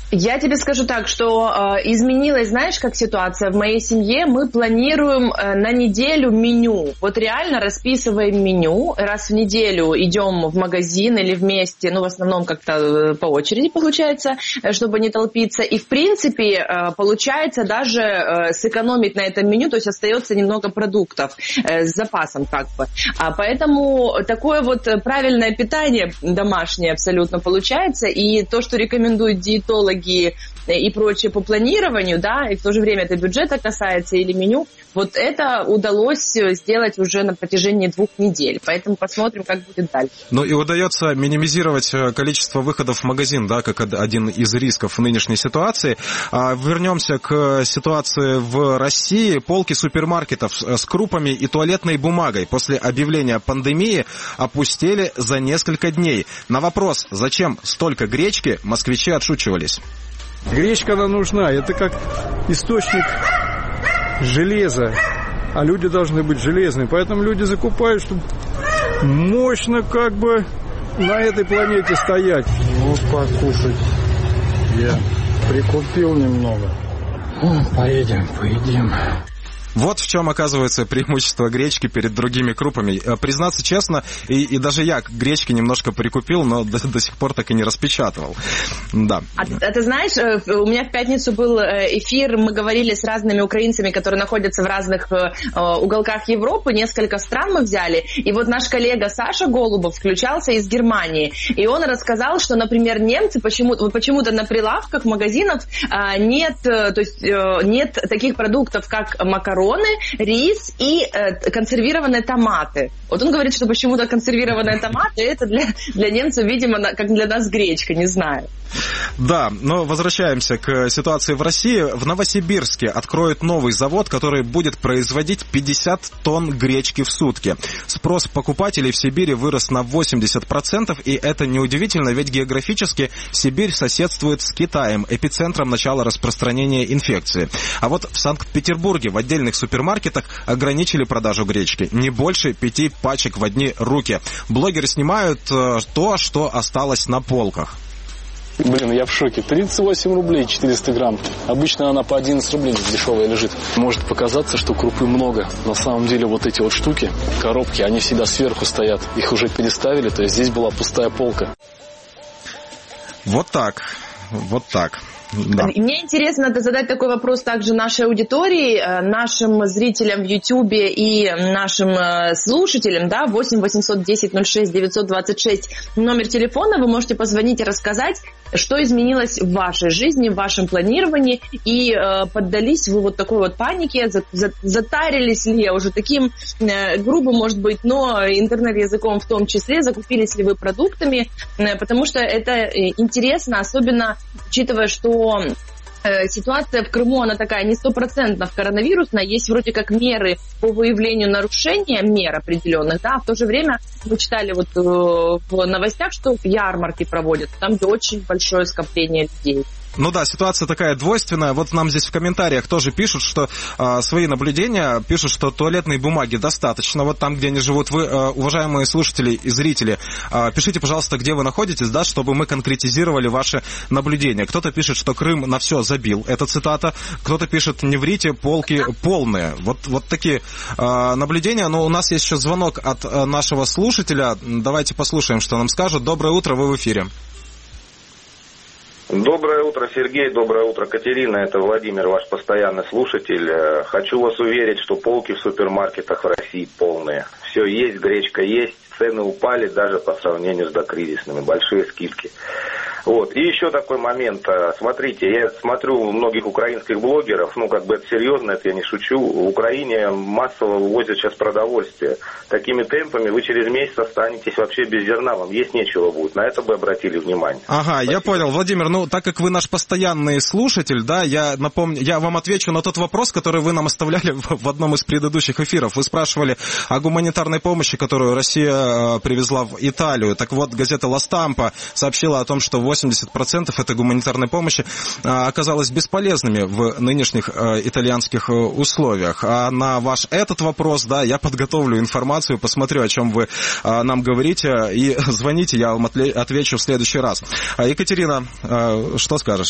Я тебе скажу так, что изменилась, знаешь, как ситуация в моей семье. Мы планируем на неделю меню. Вот реально расписываем меню. Раз в неделю идем в магазин или вместе, в основном как-то по очереди получается, чтобы не толпиться. И, в принципе, получается даже сэкономить на этом меню, то есть остается немного продуктов с запасом как бы. Поэтому такое вот правильное питание домашнее абсолютно получается. И то, что рекомендуют диетологи и прочее по планированию, да, и в то же время это бюджета касается или меню, вот это удалось сделать уже на протяжении 2 недель. Поэтому посмотрим, как будет дальше. Ну и удается минимизировать количество выходов в магазин, да, как один из рисков нынешней ситуации. Вернемся к ситуации в России. Полки супермаркетов с крупами и туалетной бумагой после объявления пандемии опустели за несколько дней. На вопрос, зачем столько гречки, москвичи отшучивались. Гречка, она нужна. Это как источник железа. А люди должны быть железные. Поэтому люди закупают, чтобы мощно как бы на этой планете стоять. Вот покушать. Я прикупил немного. Поедем. Вот в чем оказывается преимущество гречки перед другими крупами. Признаться честно, и даже я гречки немножко прикупил, но до сих пор так и не распечатывал. Да. А ты знаешь, у меня в пятницу был эфир, мы говорили с разными украинцами, которые находятся в разных уголках Европы, несколько стран мы взяли, и вот наш коллега Саша Голубов включался из Германии, и он рассказал, что, например, немцы почему-то на прилавках магазинов нет таких продуктов, как макароны, рис и консервированные томаты. Вот он говорит, что почему-то консервированные томаты это для немцев, видимо, как для нас гречка, не знаю. Да, но возвращаемся к ситуации в России. В Новосибирске откроют новый завод, который будет производить 50 тонн гречки в сутки. Спрос покупателей в Сибири вырос на 80%, и это неудивительно, ведь географически Сибирь соседствует с Китаем, эпицентром начала распространения инфекции. А вот в Санкт-Петербурге в отдельных супермаркетах ограничили продажу гречки. Не больше 5 пачек в одни руки. Блогеры снимают то, что осталось на полках. Блин, я в шоке. 38 рублей 400 грамм. Обычно она по 11 рублей дешевая лежит. Может показаться, что крупы много. На самом деле вот эти вот штуки, коробки, они всегда сверху стоят. Их уже переставили, то есть здесь была пустая полка. Вот так. Да. Мне интересно задать такой вопрос также нашей аудитории, нашим зрителям в Ютьюбе и нашим слушателям, да, 8 810 06 926 номер телефона, вы можете позвонить и рассказать, что изменилось в вашей жизни, в вашем планировании, и поддались вы вот такой вот панике, затарились ли уже таким грубым, может быть, но интернет-языком в том числе, закупились ли вы продуктами, потому что это интересно, особенно учитывая, что ситуация в Крыму, она такая не 100% коронавирусная, есть вроде как меры по выявлению нарушения мер определенных, да, а в то же время мы читали вот в новостях, что ярмарки проводят, там, где очень большое скопление людей. Ну да, ситуация такая двойственная. Вот нам здесь в комментариях тоже пишут, что свои наблюдения, пишут, что туалетной бумаги достаточно. Вот там, где они живут. Вы, уважаемые слушатели и зрители, пишите, пожалуйста, где вы находитесь, да, чтобы мы конкретизировали ваши наблюдения. Кто-то пишет, что Крым на все забил. Это цитата. Кто-то пишет, не врите, полки полные. Вот такие наблюдения. Но у нас есть еще звонок от нашего слушателя. Давайте послушаем, что нам скажут. Доброе утро, вы в эфире. Доброе утро, Сергей, доброе утро, Катерина, это Владимир, ваш постоянный слушатель. Хочу вас уверить, что полки в супермаркетах в России полные. Все есть, гречка есть, цены упали даже по сравнению с докризисными, большие скидки. Вот. И еще такой момент. Смотрите, я смотрю многих украинских блогеров, это серьезно, это я не шучу. В Украине массово вывозят сейчас продовольствие. Такими темпами вы через месяц останетесь вообще без зерна, вам есть нечего будет. На это бы обратили внимание. Ага, спасибо. Я понял. Владимир, так как вы наш постоянный слушатель, да, я вам отвечу на тот вопрос, который вы нам оставляли в одном из предыдущих эфиров. Вы спрашивали о гуманитарной помощи, которую Россия привезла в Италию. Так вот, газета «Ла Стампа» сообщила о том, что 80% этой гуманитарной помощи оказалось бесполезными в нынешних итальянских условиях. А на ваш этот вопрос, да, я подготовлю информацию, посмотрю, о чем вы нам говорите, и звоните, я вам отвечу в следующий раз. Екатерина, что скажешь?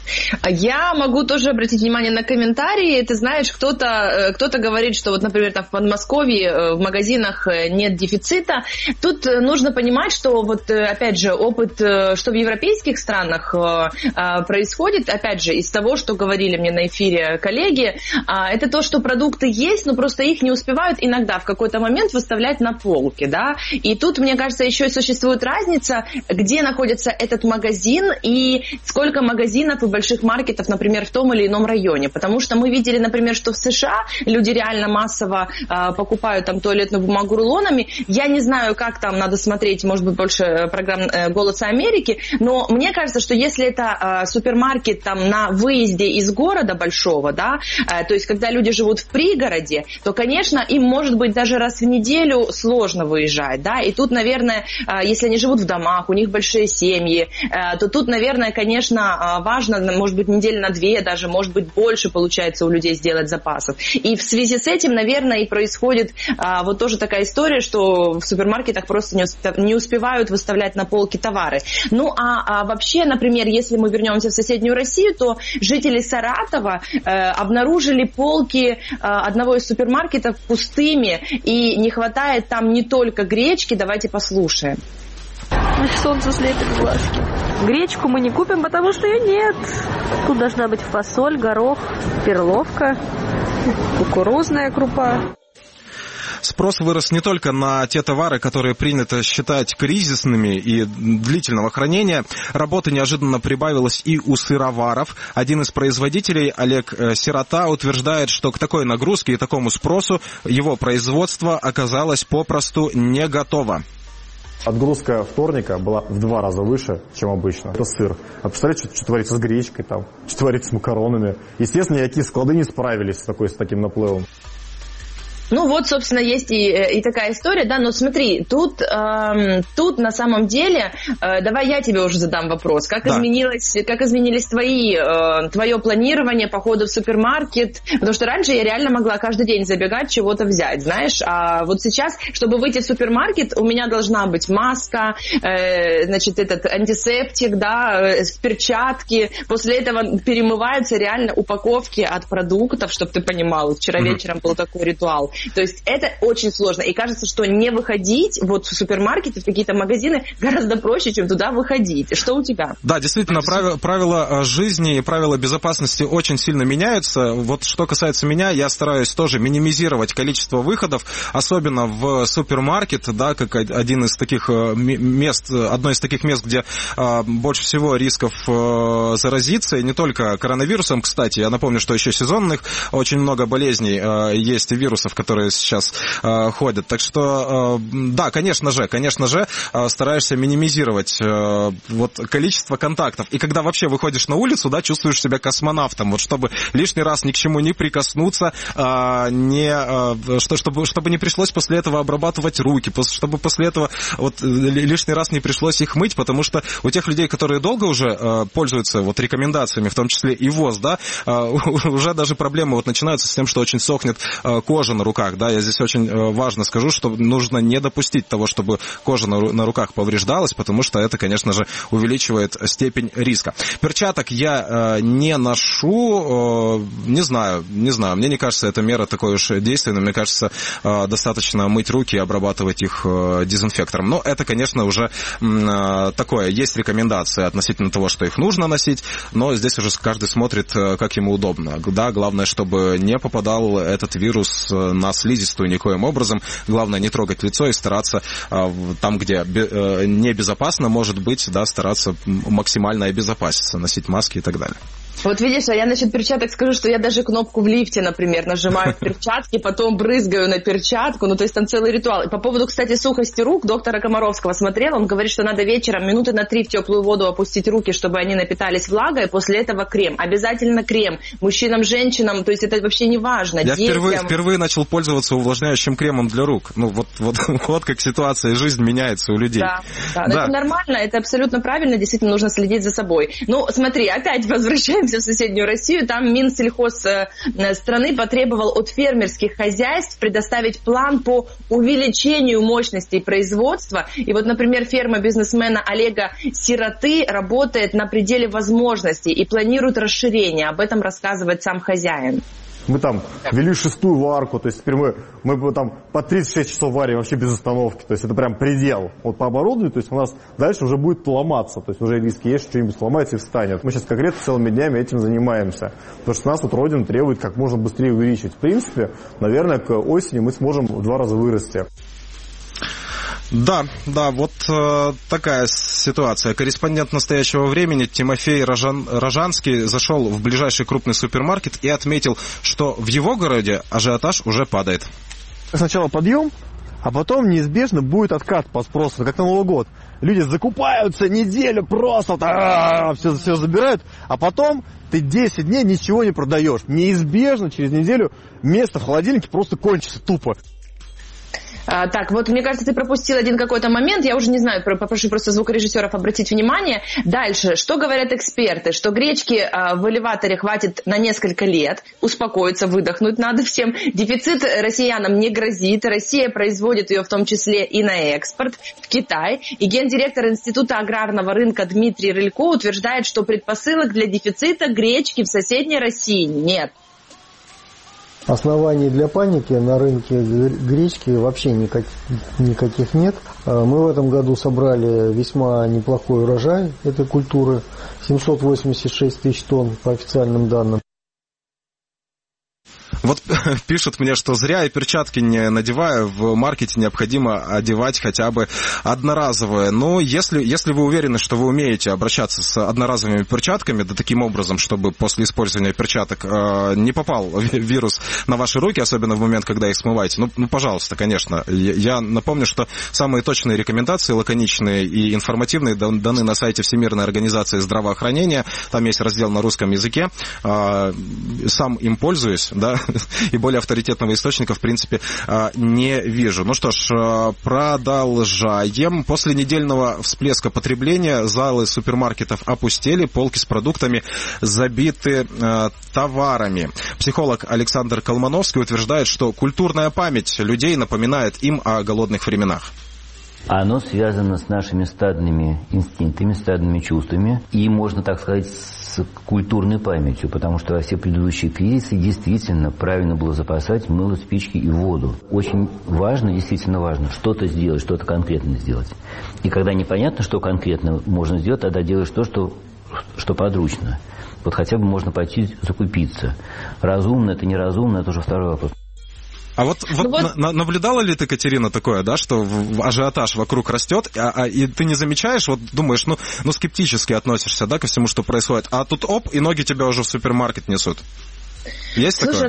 Я могу тоже обратить внимание на комментарии. Ты знаешь, кто-то говорит, что вот, например, там в Подмосковье в магазинах нет дефицита. Тут нужно понимать, что вот, опять же, опыт, что в европейских странах происходит, опять же, из того, что говорили мне на эфире коллеги, это то, что продукты есть, но просто их не успевают иногда в какой-то момент выставлять на полке, да. И тут, мне кажется, еще и существует разница, где находится этот магазин и сколько магазинов и больших маркетов, например, в том или ином районе. Потому что мы видели, например, что в США люди реально массово покупают там туалетную бумагу рулонами. Я не знаю, как там надо смотреть, может быть, больше программ «Голоса Америки», но мне кажется, что если это супермаркет там на выезде из города большого, да, то есть когда люди живут в пригороде, то, конечно, им, может быть, даже раз в неделю сложно выезжать, да, и тут, наверное, если они живут в домах, у них большие семьи, то тут, наверное, конечно, важно, может быть, недели на 2, даже, может быть, больше получается у людей сделать запасов. И в связи с этим, наверное, и происходит вот тоже такая история, что в супермаркетах просто не успевают выставлять на полки товары. Ну, а вообще, например, если мы вернемся в соседнюю Россию, то жители Саратова обнаружили полки одного из супермаркетов пустыми, и не хватает там не только гречки. Давайте послушаем. Солнце слепит глазки. Гречку мы не купим, потому что ее нет. Тут должна быть фасоль, горох, перловка, кукурузная крупа. Спрос вырос не только на те товары, которые принято считать кризисными и длительного хранения. Работы неожиданно прибавилось и у сыроваров. Один из производителей, Олег Сирота, утверждает, что к такой нагрузке и такому спросу его производство оказалось попросту не готово. Отгрузка вторника была в 2 раза выше, чем обычно. Это сыр. А представляете, что творится с гречкой, там, что творится с макаронами. Естественно, никакие склады не справились с таким наплывом. Ну вот, собственно, есть и такая история, да, но смотри, тут на самом деле, давай я тебе уже задам вопрос, как изменились твое планирование по ходу в супермаркет, потому что раньше я реально могла каждый день забегать, чего-то взять, знаешь, а вот сейчас, чтобы выйти в супермаркет, у меня должна быть маска, значит, этот антисептик, да, перчатки, после этого перемываются реально упаковки от продуктов, чтобы ты понимал, вчера вечером был такой ритуал. То есть это очень сложно. И кажется, что не выходить вот в супермаркеты, в какие-то магазины гораздо проще, чем туда выходить. Что у тебя? Да, действительно, правила жизни и правила безопасности очень сильно меняются. Вот что касается меня, я стараюсь тоже минимизировать количество выходов, особенно в супермаркет, да, как одно из таких мест, где больше всего рисков заразиться, и не только коронавирусом, кстати. Я напомню, что еще сезонных очень много болезней есть, вирусов, которые сейчас ходят. Так что, да, конечно же, стараешься минимизировать вот количество контактов. И когда вообще выходишь на улицу, да, чувствуешь себя космонавтом, вот чтобы лишний раз ни к чему не прикоснуться, чтобы не пришлось после этого обрабатывать руки, чтобы после этого вот лишний раз не пришлось их мыть, потому что у тех людей, которые долго уже пользуются вот рекомендациями, в том числе и ВОЗ, да, уже даже проблемы вот начинаются с тем, что очень сохнет кожа на руках, да, я здесь очень важно скажу, что нужно не допустить того, чтобы кожа на руках повреждалась, потому что это, конечно же, увеличивает степень риска. Перчаток я не ношу, не знаю, мне не кажется эта мера такой уж действенной, мне кажется, достаточно мыть руки и обрабатывать их дезинфектором. Но это, конечно, уже такое, есть рекомендации относительно того, что их нужно носить, но здесь уже каждый смотрит, как ему удобно. Да, главное, чтобы не попадал этот вирус на слизистую никоим образом. Главное не трогать лицо и стараться там, где небезопасно, может быть, да, стараться максимально обезопаситься, носить маски и так далее. Вот видишь, а я насчет перчаток скажу, что я даже кнопку в лифте, например, нажимаю в перчатки, потом брызгаю на перчатку, ну то есть там целый ритуал. И по поводу, кстати, сухости рук, доктора Комаровского смотрела, он говорит, что надо вечером минуты на 3 в теплую воду опустить руки, чтобы они напитались влагой, после этого крем. Обязательно крем. Мужчинам, женщинам, то есть это вообще не важно. Я впервые начал пользоваться увлажняющим кремом для рук. Ну вот как ситуация и жизнь меняется у людей. Да. Это нормально, это абсолютно правильно, действительно нужно следить за собой. Ну смотри, опять возвращаемся отправимся в соседнюю Россию. Там Минсельхоз страны потребовал от фермерских хозяйств предоставить план по увеличению мощностей производства. И вот, например, ферма бизнесмена Олега Сироты работает на пределе возможностей и планирует расширение. Об этом рассказывает сам хозяин. Мы там ввели 6-ю варку, то есть теперь мы там по 36 часов варим вообще без остановки, то есть это прям предел. Вот по оборудованию, то есть у нас дальше уже будет ломаться, то есть уже риски есть, что-нибудь сломается и встанет. Мы сейчас конкретно целыми днями этим занимаемся, потому что нас вот Родина требует как можно быстрее увеличить. В принципе, наверное, к осени мы сможем в 2 раза вырасти. Да, вот такая ситуация. Корреспондент «Настоящего времени» Тимофей Рожанский зашел в ближайший крупный супермаркет и отметил, что в его городе ажиотаж уже падает. Сначала подъем, а потом неизбежно будет откат по спросу, как на Новый год. Люди закупаются неделю просто, все забирают, а потом ты 10 дней ничего не продаешь. Неизбежно через неделю место в холодильнике просто кончится тупо. Так, вот, мне кажется, ты пропустил один какой-то момент, я уже не знаю, попрошу просто звукорежиссеров обратить внимание. Дальше, что говорят эксперты? Что гречки в элеваторе хватит на несколько лет, успокоиться, выдохнуть надо всем. Дефицит россиянам не грозит, Россия производит ее в том числе и на экспорт в Китай. И гендиректор Института аграрного рынка Дмитрий Рылько утверждает, что предпосылок для дефицита гречки в соседней России нет. Оснований для паники на рынке гречки вообще никаких нет. Мы в этом году собрали весьма неплохой урожай этой культуры, 786 тысяч тонн по официальным данным. Вот пишут мне, что зря я перчатки не надеваю, в маркете необходимо одевать хотя бы одноразовые. Но если вы уверены, что вы умеете обращаться с одноразовыми перчатками, да таким образом, чтобы после использования перчаток не попал вирус на ваши руки, особенно в момент, когда их смываете, ну пожалуйста, конечно. Я напомню, что самые точные рекомендации, лаконичные и информативные, даны на сайте Всемирной организации здравоохранения. Там есть раздел на русском языке. Сам им пользуюсь, да, и более авторитетного источника, в принципе, не вижу. Ну что ж, продолжаем. После недельного всплеска потребления залы супермаркетов опустели, полки с продуктами забиты товарами. Психолог Александр Колмановский утверждает, что культурная память людей напоминает им о голодных временах. Оно связано с нашими стадными инстинктами, стадными чувствами и, можно так сказать, с культурной памятью, потому что во все предыдущие кризисы действительно правильно было запасать мыло, спички и воду. Очень важно, действительно важно, что-то сделать, что-то конкретно сделать. И когда непонятно, что конкретно можно сделать, тогда делаешь то, что подручно. Вот хотя бы можно пойти закупиться. Разумно это, неразумно, это уже второй вопрос. А вот наблюдала ли ты, Катерина, такое, да, что ажиотаж вокруг растет, и ты не замечаешь, вот думаешь, ну скептически относишься, да, ко всему, что происходит, а тут оп, и ноги тебя уже в супермаркет несут? Есть такое?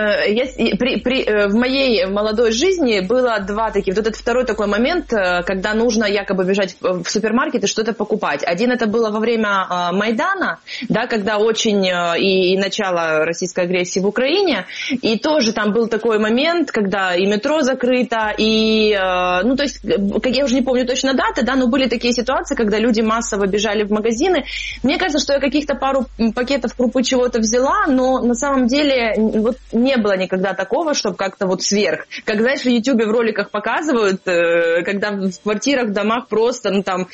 Слушай, в моей молодой жизни было два таких. Вот этот второй такой момент, когда нужно якобы бежать в супермаркет и что-то покупать. Один это было во время Майдана, да, когда очень и начало российской агрессии в Украине, и тоже там был такой момент, когда и метро закрыто, и, то есть, как я уже не помню точно даты, да, но были такие ситуации, когда люди массово бежали в магазины. Мне кажется, что я каких-то пару пакетов крупы чего-то взяла, но на самом деле вот не было никогда такого, чтобы как-то вот сверх. Как, знаешь, в Ютубе в роликах показывают, когда в квартирах, в домах просто,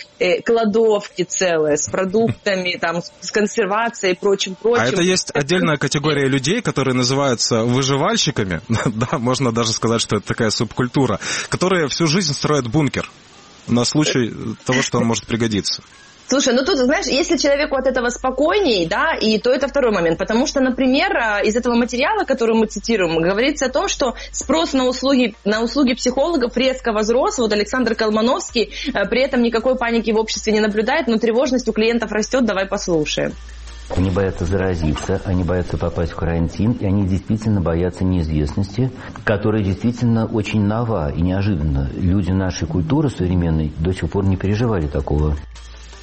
кладовки целые с продуктами, там, с консервацией и прочим. А это есть отдельная категория людей, которые называются выживальщиками, да, можно даже сказать, что это такая субкультура, которые всю жизнь строят бункер на случай того, что он может пригодиться. Слушай, тут, знаешь, если человеку от этого спокойней, да, и то это второй момент, потому что, например, из этого материала, который мы цитируем, говорится о том, что спрос на услуги психологов резко возрос. Вот Александр Колмановский при этом никакой паники в обществе не наблюдает, но тревожность у клиентов растет. Давай послушаем. Они боятся заразиться, они боятся попасть в карантин, и они действительно боятся неизвестности, которая действительно очень нова и неожиданна. Люди нашей культуры современной до сих пор не переживали такого.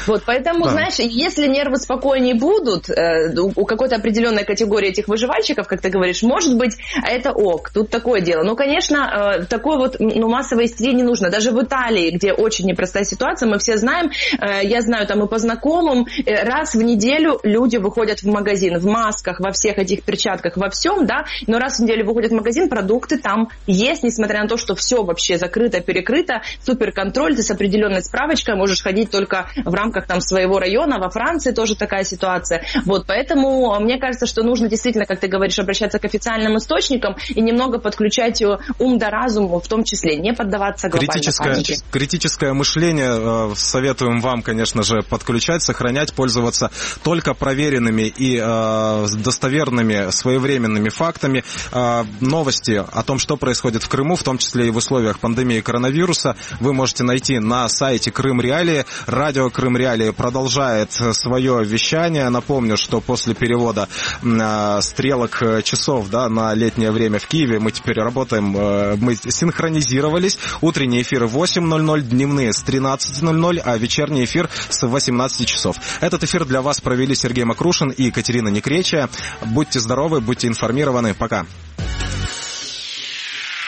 Вот, поэтому, знаешь, если нервы спокойнее будут, у какой-то определенной категории этих выживальщиков, как ты говоришь, может быть, это ок, тут такое дело. Ну, конечно, такой вот массовой истерии не нужно. Даже в Италии, где очень непростая ситуация, мы все знаем, я знаю там и по знакомым, раз в неделю люди выходят в магазин в масках, во всех этих перчатках, во всем, да, но раз в неделю выходят в магазин, продукты там есть, несмотря на то, что все вообще закрыто, перекрыто, суперконтроль, ты с определенной справочкой можешь ходить только в рамках там своего района. Во Франции тоже такая ситуация. Вот, поэтому мне кажется, что нужно действительно, как ты говоришь, обращаться к официальным источникам и немного подключать ум да разум, в том числе, не поддаваться глобальной панике. Критическое мышление советуем вам, конечно же, подключать, сохранять, пользоваться только проверенными и достоверными, своевременными фактами. Новости о том, что происходит в Крыму, в том числе и в условиях пандемии коронавируса, вы можете найти на сайте Крым Реалии. Радио Крым Реалии продолжает свое вещание. Напомню, что после перевода стрелок часов, да, на летнее время в Киеве мы теперь работаем, мы синхронизировались. Утренние эфиры 8:00, дневные с 13:00, а вечерний эфир с 18 часов. Этот эфир для вас провели Сергей Макрушин и Катерина Некречия. Будьте здоровы, будьте информированы. Пока.